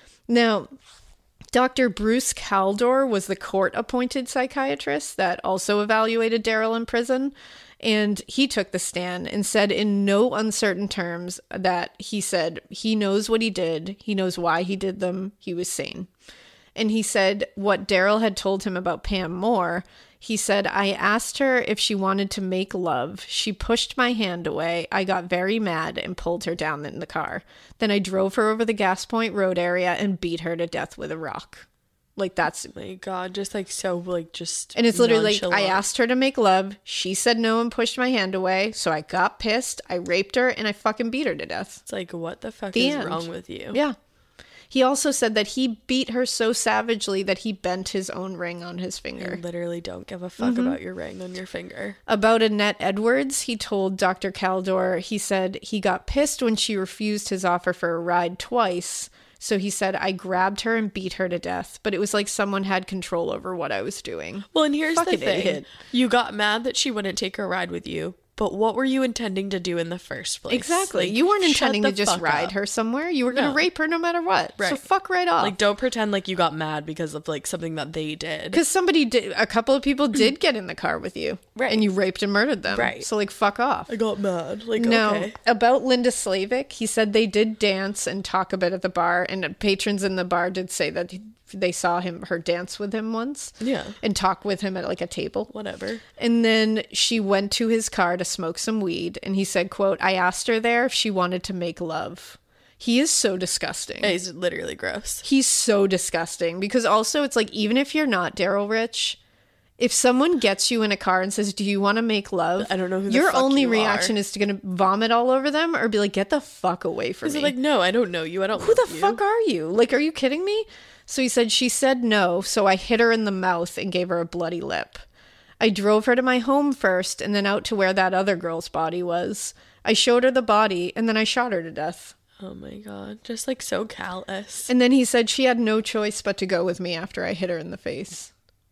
Now, Doctor Bruce Caldor was the court-appointed psychiatrist that also evaluated Daryl in prison. And he took the stand and said in no uncertain terms that he said he knows what he did. He knows why he did them. He was sane. And he said what Daryl had told him about Pam Moore. He said, "I asked her if she wanted to make love. She pushed my hand away. I got very mad and pulled her down in the car. Then I drove her over the Gas Point Road area and beat her to death with a rock." Like that's, My God, just like so, like just. and it's literally like, nonchalant. I asked her to make love. She said no and pushed my hand away. So I got pissed. I raped her and I fucking beat her to death. It's like, what the fuck The is end. wrong with you? Yeah. He also said that he beat her so savagely that he bent his own ring on his I finger. literally don't give a fuck Mm-hmm. about your ring on your finger. About Annette Edwards, he told Doctor Caldor, he said he got pissed when she refused his offer for a ride twice. So he said, I grabbed her and beat her to death, but it was like someone had control over what I was doing. Well, and here's Fucking the thing. idiot. You got mad that she wouldn't take a ride with you, but what were you intending to do in the first place? Exactly. Like, You weren't shut intending the to just fuck ride up. her somewhere. You were going to No. rape her no matter what. So Right. fuck right off. Like, don't pretend like you got mad because of like something that they did. Because somebody did, a couple of people did get in the car with you. Right. And you raped and murdered them. Right. So like, fuck off. I got mad. Like, No, okay. about Linda Slavic, he said they did dance and talk a bit at the bar, and patrons in the bar did say that they saw him, her dance with him once. Yeah. And talk with him at like a table. Whatever. And then she went to his car to smoke some weed, and he said, quote, I asked her there if she wanted to make love. He is so disgusting. Yeah, he's literally gross. He's so disgusting because also it's like, even if you're not Daryl Rich, if someone gets you in a car and says, do you want to make love? I don't know who the your fuck only you reaction are. is to gonna vomit all over them or be like, get the fuck away from He's me. like, no, I don't know you. I don't Who the love you. fuck are you? Like, are you kidding me? So he said, she said no, so I hit her in the mouth and gave her a bloody lip. I drove her to my home first and then out to where that other girl's body was. I showed her the body and then I shot her to death. Oh my God. Just like so callous. And then he said she had no choice but to go with me after I hit her in the face.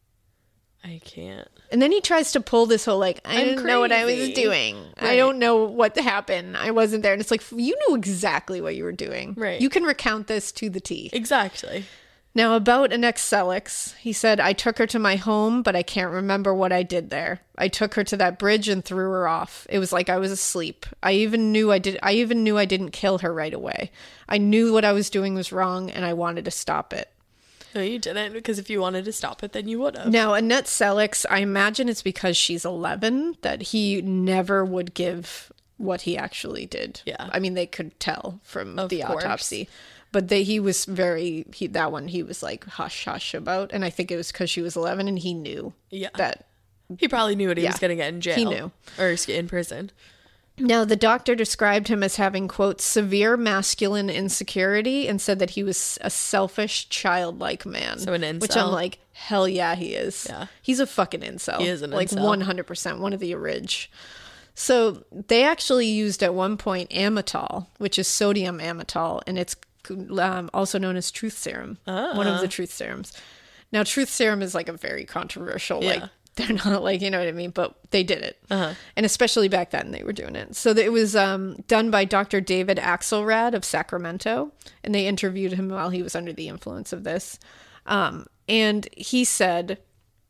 I can't. And then he tries to pull this whole like, I I'm didn't know what I was crazy. doing. I Right. don't know what happened. I wasn't there. And it's like, you knew exactly what you were doing. Right. You can recount this to the T. Exactly. Now, about Annette Selix, he said, I took her to my home, but I can't remember what I did there. I took her to that bridge and threw her off. It was like I was asleep. I even knew I did. I even knew I didn't kill her right away. I knew what I was doing was wrong, and I wanted to stop it. No, you didn't, because if you wanted to stop it, then you would have. Now, Annette Selix, I imagine it's because she's eleven that he never would give what he actually did. Yeah. I mean, they could tell from Of the course. autopsy. But they, he was very, he, that one he was like hush hush about. And I think it was because she was eleven and he knew Yeah. that. He probably knew what he Yeah. was going to get in jail. He knew. Or in prison. Now, the doctor described him as having, quote, severe masculine insecurity and said that he was a selfish, childlike man. So an Which incel. I'm like, hell yeah, he is. Yeah. He's a fucking incel. He is an like incel. one hundred percent, one of the orig. So they actually used at one point amytal, which is sodium amytal, and it's um, also known as truth serum. One of the truth serums. Now, truth serum is like a very controversial, like, Yeah. they're not like, you know what I mean? But they did it. Uh-huh. And especially back then, they were doing it. So it was um, done by Doctor David Axelrad of Sacramento. And they interviewed him while he was under the influence of this. Um, and he said,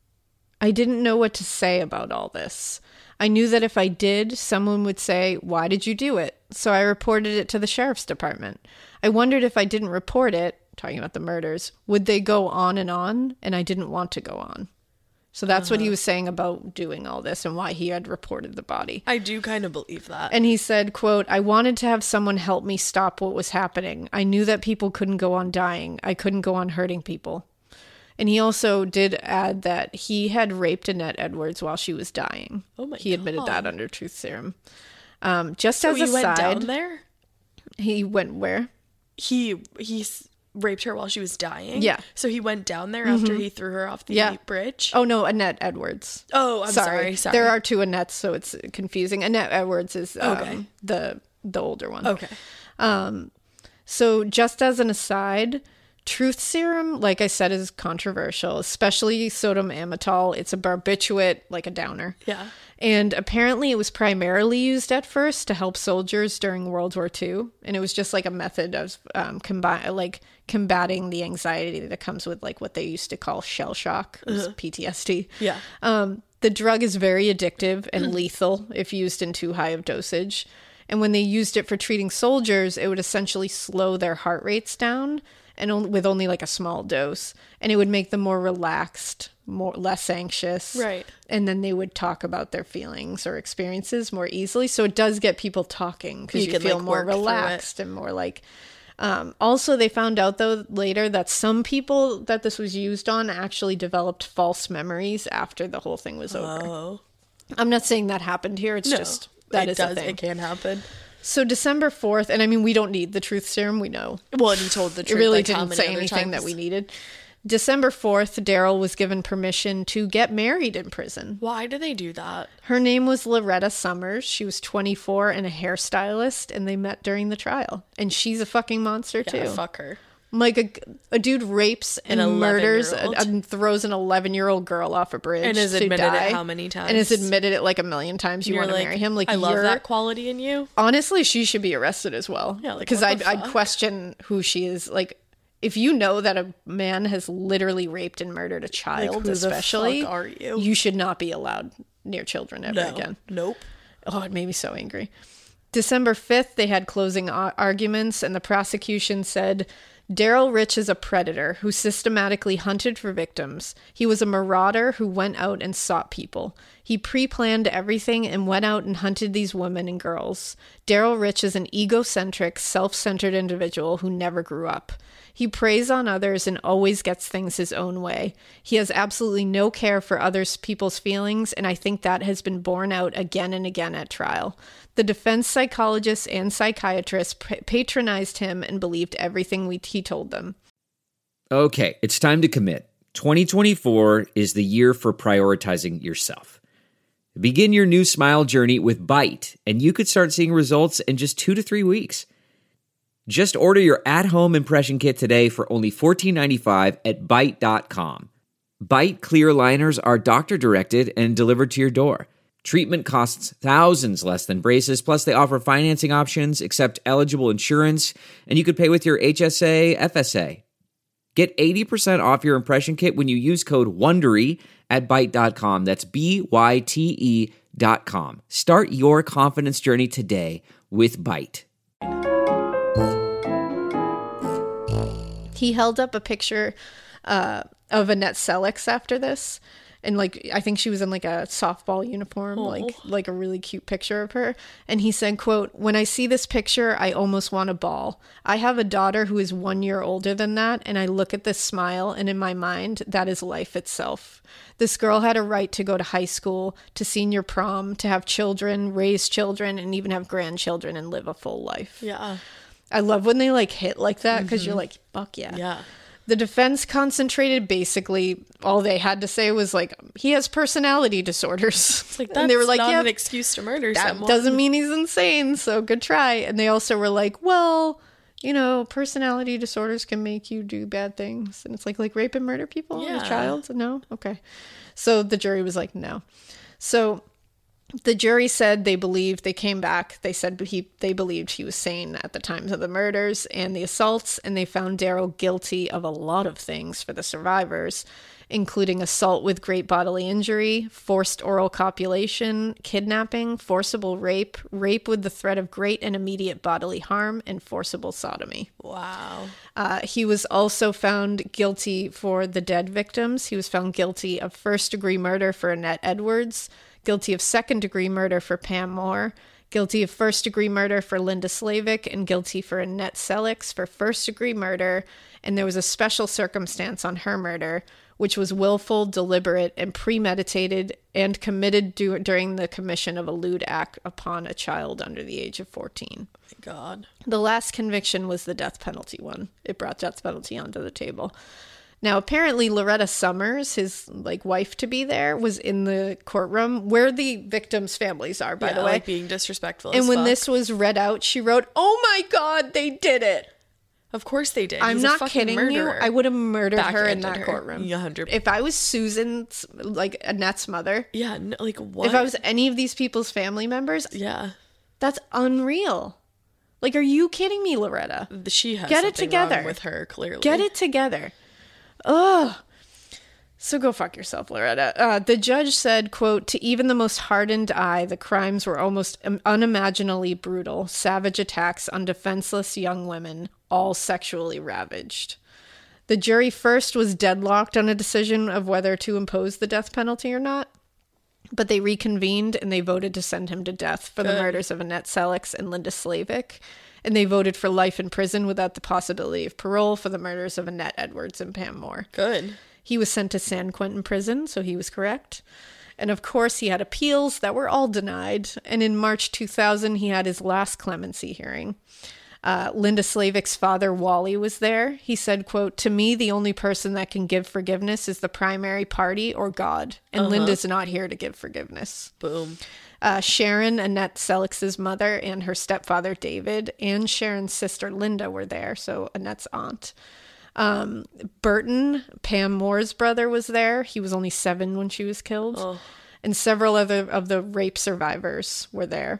I didn't know what to say about all this. I knew that if I did, someone would say, why did you do it? So I reported it to the sheriff's department. I wondered if I didn't report it, talking about the murders, would they go on and on? And I didn't want to go on. So that's what he was saying about doing all this and why he had reported the body. I do kind of believe that. And he said, quote, I wanted to have someone help me stop what was happening. I knew that people couldn't go on dying. I couldn't go on hurting people. And he also did add that he had raped Annette Edwards while she was dying. Oh my He admitted God. that under truth serum. Um, just so as he a went side, down there? He went where? He he s- raped her while she was dying. Yeah. So he went down there after he threw her off the Yeah. bridge. Oh, no, Annette Edwards. Oh, I'm sorry. Sorry. There are two Annettes, so it's confusing. Annette Edwards is um, Okay. the the older one. Okay. Um, so just as an aside, truth serum, like I said, is controversial, especially sodium amytal. It's a barbiturate, like a downer. Yeah. And apparently it was primarily used at first to help soldiers during World War Two. And it was just like a method of um, combi- like combating the anxiety that comes with like what they used to call shell shock, uh-huh. P T S D. Yeah. Um, the drug is very addictive and lethal if used in too high of dosage. And when they used it for treating soldiers, it would essentially slow their heart rates down and on- with only like a small dose. And it would make them more relaxed, more less anxious. Right. And then they would talk about their feelings or experiences more easily. So it does get people talking because You you, can, feel like, more work through it. relaxed and more like... Um, also, they found out, though, later that some people that this was used on actually developed false memories after the whole thing was over. Oh. I'm not saying that happened here. It's No. just that it is does. a thing. It can happen. So December fourth, and I mean, we don't need the truth serum. We know. Well, and he told the It truth. really like, how didn't many say other anything that times. we needed. December fourth, Daryl was given permission to get married in prison. Why do they do that? Her name was Loretta Summers. She was twenty-four and a hairstylist, and they met during the trial. And she's a fucking monster, Yeah, too. fuck her. Like, a, a dude rapes and An murders eleven-year-old. and throws an eleven-year-old girl off a bridge And has to admitted it die. how many times? And has admitted it like a million times. You You're want to like, marry him? Like, I love you're, that quality in you. Honestly, she should be arrested as well. Yeah, like, because what I'd, the I'd fuck? question who she is. Like, if you know that a man has literally raped and murdered a child, who the especially, fuck are you? you should not be allowed near children ever No. again. Nope. Oh, it made me so angry. December fifth, they had closing ar- arguments, and the prosecution said, Daryl Rich is a predator who systematically hunted for victims. He was a marauder who went out and sought people. He pre-planned everything and went out and hunted these women and girls. Daryl Rich is an egocentric, self-centered individual who never grew up. He preys on others and always gets things his own way. He has absolutely no care for others' people's feelings, and I think that has been borne out again and again at trial. The defense psychologists and psychiatrists p- patronized him and believed everything we, he told them. Okay, it's time to commit. twenty twenty-four is the year for prioritizing yourself. Begin your new smile journey with Byte, and you could start seeing results in just two to three weeks. Just order your at-home impression kit today for only fourteen ninety-five at byte dot com. Byte clear liners are doctor-directed and delivered to your door. Treatment costs thousands less than braces, plus they offer financing options, accept eligible insurance, and you could pay with your H S A, F S A. Get eighty percent off your impression kit when you use code WONDERY at byte dot com. That's B Y T E dot com. Start your confidence journey today with Byte. He held up a picture uh, of Annette Sellex after this. And like, I think she was in like a softball uniform, like like a really cute picture of her. And he said, quote, "When I see this picture, I almost want to bawl. I have a daughter who is one year older than that. And I look at this smile and in my mind, that is life itself. This girl had a right to go to high school, to senior prom, to have children, raise children, and even have grandchildren and live a full life." Yeah. I love when they like hit like that because you're like, fuck yeah. Yeah. The defense concentrated basically all they had to say was like, he has personality disorders. It's like, that's and they were like, not yeah, an excuse to murder that someone. doesn't mean he's insane. So good try. And they also were like, well, you know, personality disorders can make you do bad things. And it's like, like rape and murder people as Yeah. a child? No? Okay. So the jury was like, no. So the jury said they believed, they came back, they said he they believed he was sane at the times of the murders and the assaults, and they found Daryl guilty of a lot of things for the survivors, including assault with great bodily injury, forced oral copulation, kidnapping, forcible rape, rape with the threat of great and immediate bodily harm, and forcible sodomy. Wow. Uh, he was also found guilty for the dead victims. He was found guilty of first-degree murder for Annette Edwards, guilty of second-degree murder for Pam Moore, guilty of first-degree murder for Linda Slavik, and guilty for Annette Sellex for first-degree murder. And there was a special circumstance on her murder which was willful, deliberate, and premeditated and committed du- during the commission of a lewd act upon a child under the age of fourteen. Oh my God. The last conviction was the death penalty one. It brought death penalty onto the table. Now, apparently, Loretta Summers, his like wife to be there, was in the courtroom where the victims' families are, by Yeah, the way. like being disrespectful and as when fuck. this was read out, she wrote, "Oh my God, they did it." Of course they did. I'm He's a not fucking kidding murderer. you. I would have murdered her in Backhanded that her. courtroom. Yeah, one hundred. If I was Susan's, like Annette's mother, Yeah, no, like what? if I was any of these people's family members, Yeah. that's unreal. Like, are you kidding me, Loretta? She has Get it something together. wrong with her, clearly. Get it together. Ugh. So go fuck yourself, Loretta. Uh, the judge said, quote, "To even the most hardened eye, the crimes were almost um, unimaginably brutal, savage attacks on defenseless young women, all sexually ravaged." The jury first was deadlocked on a decision of whether to impose the death penalty or not, but they reconvened and they voted to send him to death for the Good. murders of Annette Selix and Linda Slavik, and they voted for life in prison without the possibility of parole for the murders of Annette Edwards and Pam Moore. Good. He was sent to San Quentin prison, so he was correct. And of course, he had appeals that were all denied. And in March two thousand, he had his last clemency hearing. Uh, Linda Slavik's father, Wally, was there. He said, quote, "To me, the only person that can give forgiveness is the primary party or God. And Linda's not here to give forgiveness." Boom. Uh, Sharon, Annette Selix's mother, and her stepfather, David, and Sharon's sister, Linda, were there. So Annette's aunt. Um, Burton, Pam Moore's brother, was there. He was only seven when she was killed. Oh. And several other of the rape survivors were there.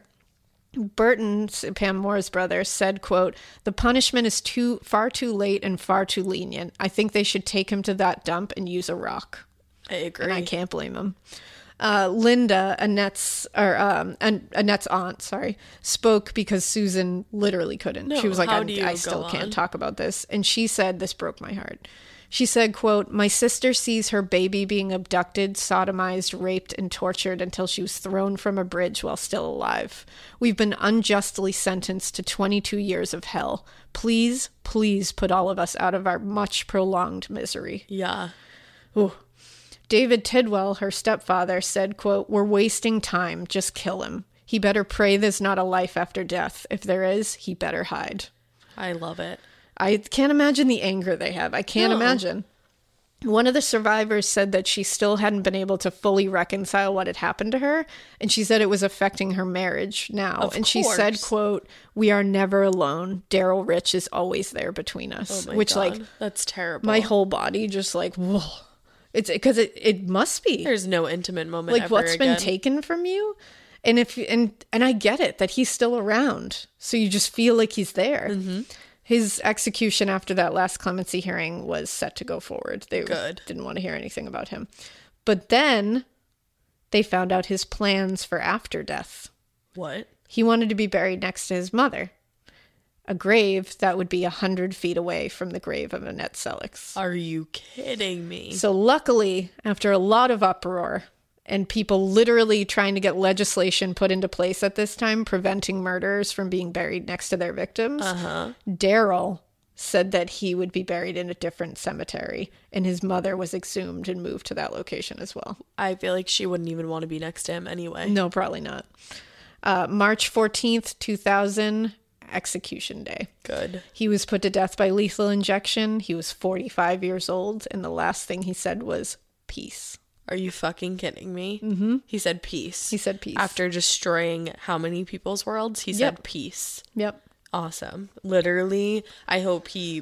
Burton, Pam Moore's brother, said, quote, "The punishment is too far too late and far too lenient. I think they should take him to that dump and use a rock." I agree. And I can't blame him. Uh, Linda, Annette's or um, An- Annette's aunt, sorry, spoke because Susan literally couldn't. No, she was like, how I, do you I go still on? can't talk about this. And she said, this broke my heart. She said, quote, "My sister sees her baby being abducted, sodomized, raped, and tortured until she was thrown from a bridge while still alive. We've been unjustly sentenced to twenty-two years of hell. Please, please put all of us out of our much prolonged misery." Yeah. Ooh. David Tidwell, her stepfather, said, quote, "We're wasting time. Just kill him. He better pray there's not a life after death. If there is, he better hide." I love it. I can't imagine the anger they have. I can't No. imagine. One of the survivors said that she still hadn't been able to fully reconcile what had happened to her, and she said it was affecting her marriage now. Of and she said, course. quote, "We are never alone. Daryl Rich is always there between Oh us." my Which, God. like, That's terrible. my whole body just like, whoa. It's because it, it must be. There's no intimate moment Like, ever what's again. been taken from you. And if and and I get it that he's still around, so you just feel like he's there. Mm-hmm. His execution after that last clemency hearing was set to go forward. They Good. didn't want to hear anything about him, but then they found out his plans for after death. What? He wanted to be buried next to his mother, a grave that would be a hundred feet away from the grave of Annette Selix. Are you kidding me? So luckily, after a lot of uproar and people literally trying to get legislation put into place at this time, preventing murderers from being buried next to their victims, Uh-huh. Daryl said that he would be buried in a different cemetery, and his mother was exhumed and moved to that location as well. I feel like she wouldn't even want to be next to him anyway. No, probably not. Uh, March fourteenth, two thousand, execution day. Good. He was put to death by lethal injection. He was forty-five years old, and the last thing he said was, "Peace." Are you fucking kidding me? Mm-hmm. He said peace. He said peace. After destroying how many people's worlds? He Yep. said peace. Yep. Awesome. Literally, I hope he...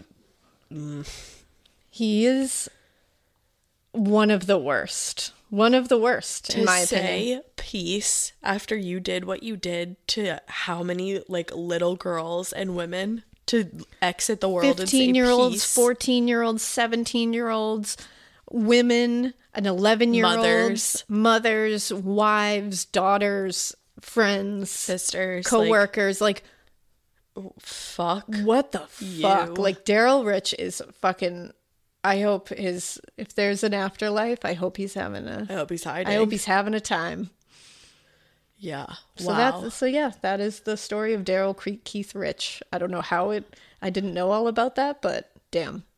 He is one of the worst. One of the worst, To in my say opinion. peace after you did what you did to how many, like, little girls and women to exit the world and say fifteen-year-olds, peace. fourteen-year-olds, seventeen-year-olds, women, an eleven-year-old, Mothers. mothers, wives, daughters, friends, Sisters. co-workers. Like, Fuck. what the fuck? You. Like, Daryl Rich is fucking... I hope his... If there's an afterlife, I hope he's having a... I hope he's hiding. I hope he's having a time. Yeah. So wow. that's so yeah, that is the story of Daryl Keith Rich. I don't know how it I didn't know all about that, but damn.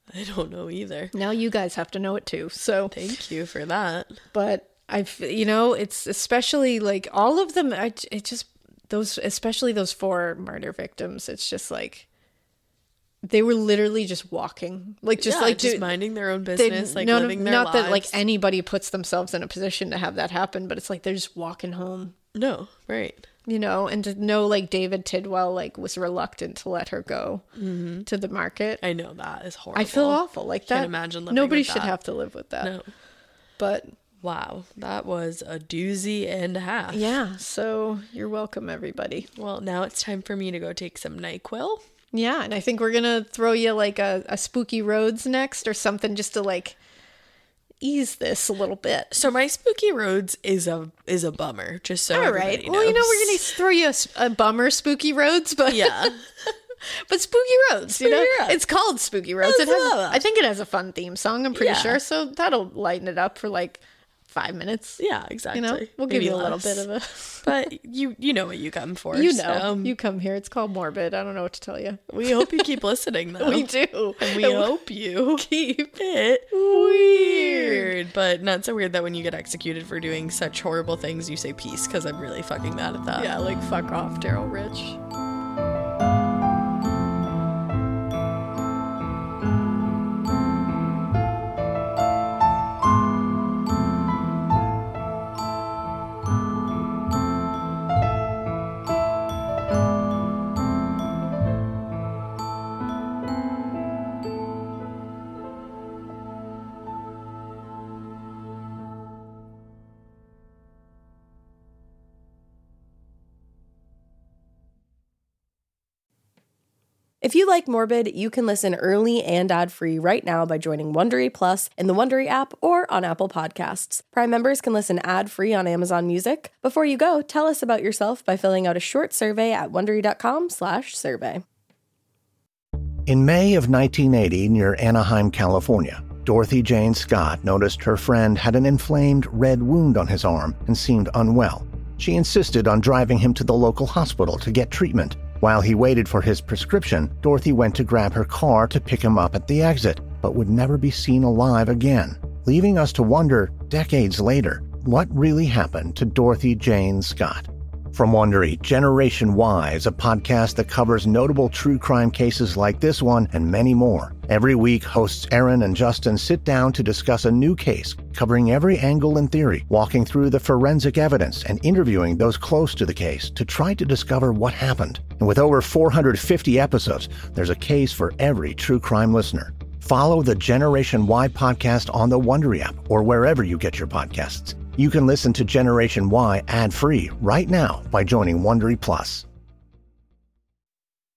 I don't know either. Now you guys have to know it too. So Thank you for that. but I've, you know, it's especially like all of them. I, it just, those, especially those four murder victims, it's just like, they were literally just walking, like just Yeah, like just do- minding their own they- business, like no, no, living their not lives. that like anybody puts themselves in a position to have that happen, but it's like they're just walking home, No, right. you know, and to know like David Tidwell like was reluctant to let her go Mm-hmm. to the market. I know that is horrible. I feel awful like that. Can't imagine living Nobody with should that. have to live with that. No. But Wow, that was a doozy and a half. yeah, so you're welcome, everybody. Well, now it's time for me to go take some NyQuil. Yeah, and I think we're gonna throw you like a, a spooky roads next or something just to like ease this a little bit. So my spooky roads is a is a bummer. Just so All right. everybody Well, you know, knows. we're gonna throw you a, s- a bummer spooky roads, but Yeah. but spooky roads. You know, Spooky Roads. it's called spooky roads. It That's has, love. I think, it has a fun theme song. I'm pretty Yeah. sure, so that'll lighten it up for like five minutes. Yeah, exactly. You know, we'll give Maybe you a little less. bit of a. But you you know what you come for. You know, so you come here. It's called Morbid. I don't know what to tell you. we hope you keep listening though. We do. And we hope you keep it weird. But not so weird that when you get executed for doing such horrible things, you say peace, because I'm really fucking mad at that. Yeah, like fuck off, Daryl Rich. If you like Morbid, you can listen early and ad-free right now by joining Wondery Plus in the Wondery app or on Apple Podcasts. Prime members can listen ad-free on Amazon Music. Before you go, tell us about yourself by filling out a short survey at wondery.com slash survey. In May of nineteen eighty, near Anaheim, California, Dorothy Jane Scott noticed her friend had an inflamed red wound on his arm and seemed unwell. She insisted on driving him to the local hospital to get treatment. While he waited for his prescription, Dorothy went to grab her car to pick him up at the exit, but would never be seen alive again, leaving us to wonder, decades later, what really happened to Dorothy Jane Scott. From Wondery, Generation Y is a podcast that covers notable true crime cases like this one and many more. Every week, hosts Aaron and Justin sit down to discuss a new case, covering every angle and theory, walking through the forensic evidence and interviewing those close to the case to try to discover what happened. And with over four hundred fifty episodes, there's a case for every true crime listener. Follow the Generation Y podcast on the Wondery app or wherever you get your podcasts. You can listen to Generation Y ad-free right now by joining Wondery Plus.